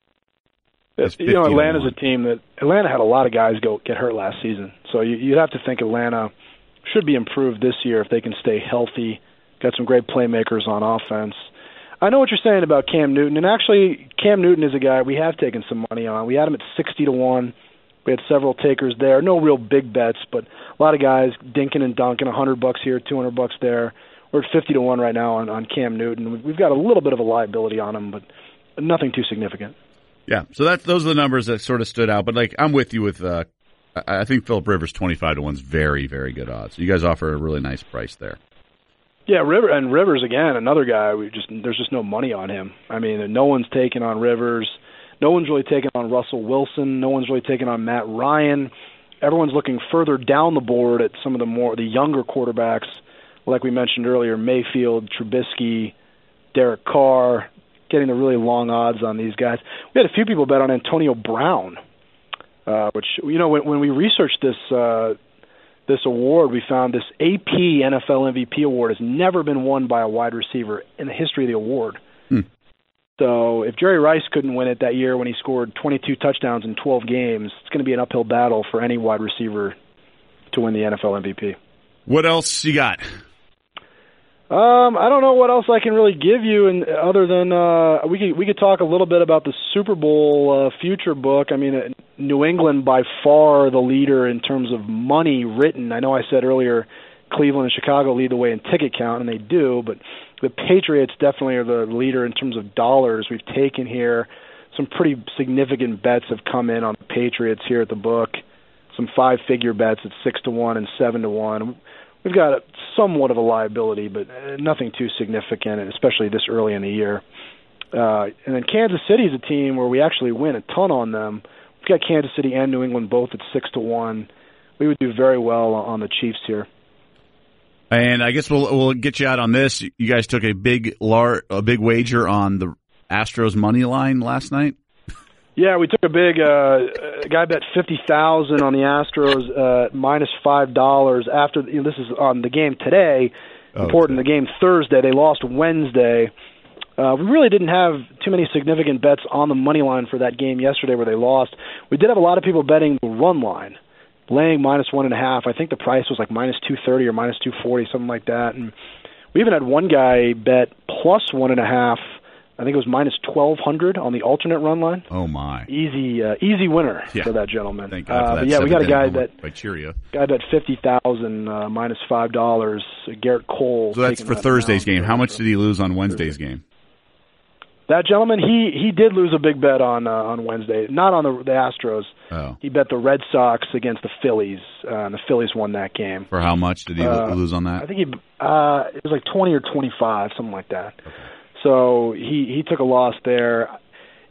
It's, you know, Atlanta's a team that Atlanta had a lot of guys go get hurt last season, so you, you'd have to think Atlanta should be improved this year if they can stay healthy. Got some great playmakers on offense. I know what you're saying about Cam Newton, and actually, Cam Newton is a guy we have taken some money on. We had him at sixty to one. We had several takers there. No real big bets, but a lot of guys dinking and dunking, a hundred bucks here, two hundred bucks there. We're at fifty to one right now on, on Cam Newton. We've got a little bit of a liability on him, but nothing too significant. Yeah, so that's those are the numbers that sort of stood out. But like, I'm with you with. Uh, I think Phillip Rivers twenty-five to one is very, very good odds. You guys offer a really nice price there. Yeah, River and Rivers again, another guy. We just there's just no money on him. I mean, no one's taken on Rivers. No one's really taken on Russell Wilson. No one's really taken on Matt Ryan. Everyone's looking further down the board at some of the more the younger quarterbacks, like we mentioned earlier, Mayfield, Trubisky, Derek Carr. Getting the really long odds on these guys. We had a few people bet on Antonio Brown, uh, which you know when, when we researched this. Uh, This award, we found this A P N F L M V P award has never been won by a wide receiver in the history of the award. Hmm. So if Jerry Rice couldn't win it that year when he scored twenty-two touchdowns in twelve games, it's going to be an uphill battle for any wide receiver to win the N F L M V P. What else you got? Um, I don't know what else I can really give you, and other than uh, we could we could talk a little bit about the Super Bowl uh, future book. I mean, uh, New England by far the leader in terms of money written. I know I said earlier Cleveland and Chicago lead the way in ticket count, and they do, but the Patriots definitely are the leader in terms of dollars we've taken here. Some pretty significant bets have come in on the Patriots here at the book. Some five-figure bets at six to one and seven to one. We've got somewhat of a liability, but nothing too significant, especially this early in the year. Uh, and then Kansas City is a team where we actually win a ton on them. We've got Kansas City and New England both at six to one. We would do very well on the Chiefs here. And I guess we'll we'll get you out on this. You guys took a big lar- a big wager on the Astros money line last night. Yeah, we took a big uh, a guy bet fifty thousand on the Astros uh, minus five dollars. After you know, this is on the game today. Oh, important, okay. The game Thursday. They lost Wednesday. Uh, we really didn't have too many significant bets on the money line for that game yesterday where they lost. We did have a lot of people betting the run line, laying minus one and a half. I think the price was like minus two thirty or minus two forty, something like that. And we even had one guy bet plus one and a half. I think it was minus twelve hundred on the alternate run line. Oh my! Easy, uh, easy winner yeah. for that gentleman. Thank God for uh, that but yeah, we got a guy that by Cheerio. Guy bet fifty thousand uh, minus five dollars. Garrett Cole. So that's for that Thursday's down. game. How much did he lose on Wednesday's Thursday. game? That gentleman, he he did lose a big bet on uh, on Wednesday. Not on the the Astros. Oh. He bet the Red Sox against the Phillies, uh, and the Phillies won that game. For how much did he uh, lose on that? I think he uh, it was like twenty or twenty five, something like that. Okay. So he, he took a loss there.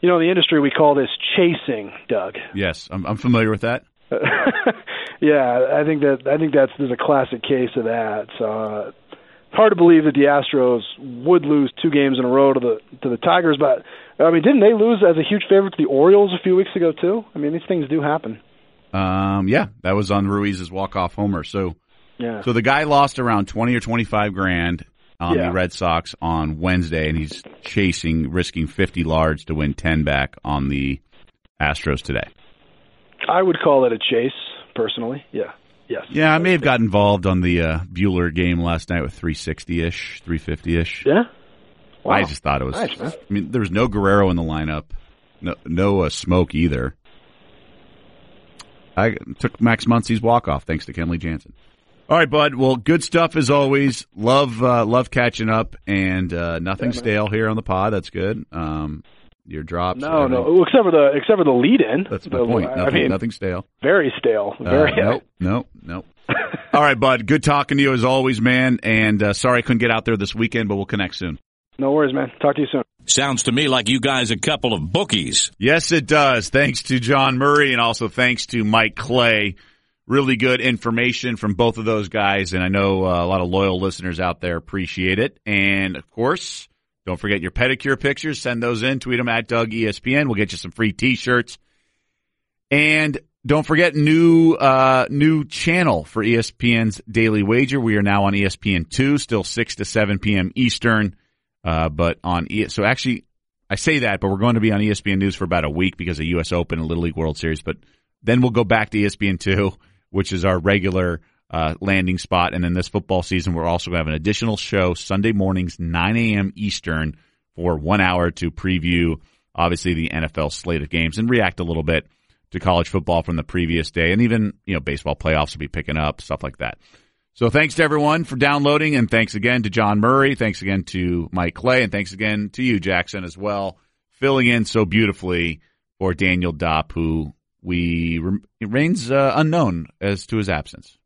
you know, in the industry we call this chasing, Doug. Yes, I'm, I'm familiar with that. Yeah, I think that I think that's there's a classic case of that. So uh, it's hard to believe that the Astros would lose two games in a row to the to the Tigers, but I mean, didn't they lose as a huge favorite to the Orioles a few weeks ago too? I mean, these things do happen. Um, yeah, that was on Ruiz's walk-off homer. So, yeah. So the guy lost around twenty or twenty-five grand on yeah. the Red Sox on Wednesday, and he's chasing, risking fifty large to win ten back on the Astros today. I would call it a chase, personally. Yeah. Yes. Yeah, I may have got involved on the uh, Bueller game last night with three sixty-ish, three fifty-ish. Yeah? Wow. I just thought it was. Nice, man. I mean, there was no Guerrero in the lineup, no, no uh, Smoke either. I took Max Muncy's walk-off thanks to Kenley Jansen. All right, bud. Well, good stuff as always. Love uh, love catching up, and uh, nothing yeah, stale here on the pod. That's good. Um, your drops. No, everything. no, except for the except for the lead-in. That's my the, point. Nothing, I mean, nothing stale. Very stale. Very. Uh, nope, nope, nope. All right, bud. Good talking to you as always, man. And uh, sorry I couldn't get out there this weekend, but we'll connect soon. No worries, man. Talk to you soon. Sounds to me like you guys a couple of bookies. Yes, it does. Thanks to John Murray and also thanks to Mike Clay. Really good information from both of those guys, and I know uh, a lot of loyal listeners out there appreciate it. And, of course, don't forget your pedicure pictures. Send those in. Tweet them at Doug E S P N. We'll get you some free T-shirts. And don't forget new uh, new channel for E S P N's Daily Wager. We are now on E S P N two, still six to seven p.m. Eastern. Uh, but on e- so actually, I say that, but we're going to be on E S P N News for about a week because of U S Open and Little League World Series. But then we'll go back to E S P N two, which is our regular uh, landing spot. And then this football season, we're also going to have an additional show Sunday mornings, nine a.m. Eastern, for one hour to preview, obviously, the N F L slate of games and react a little bit to college football from the previous day. And even, you know, baseball playoffs will be picking up, stuff like that. So thanks to everyone for downloading, and thanks again to John Murray. Thanks again to Mike Clay, and thanks again to you, Jackson, as well, filling in so beautifully for Daniel Dopp, who we remains uh, unknown as to his absence.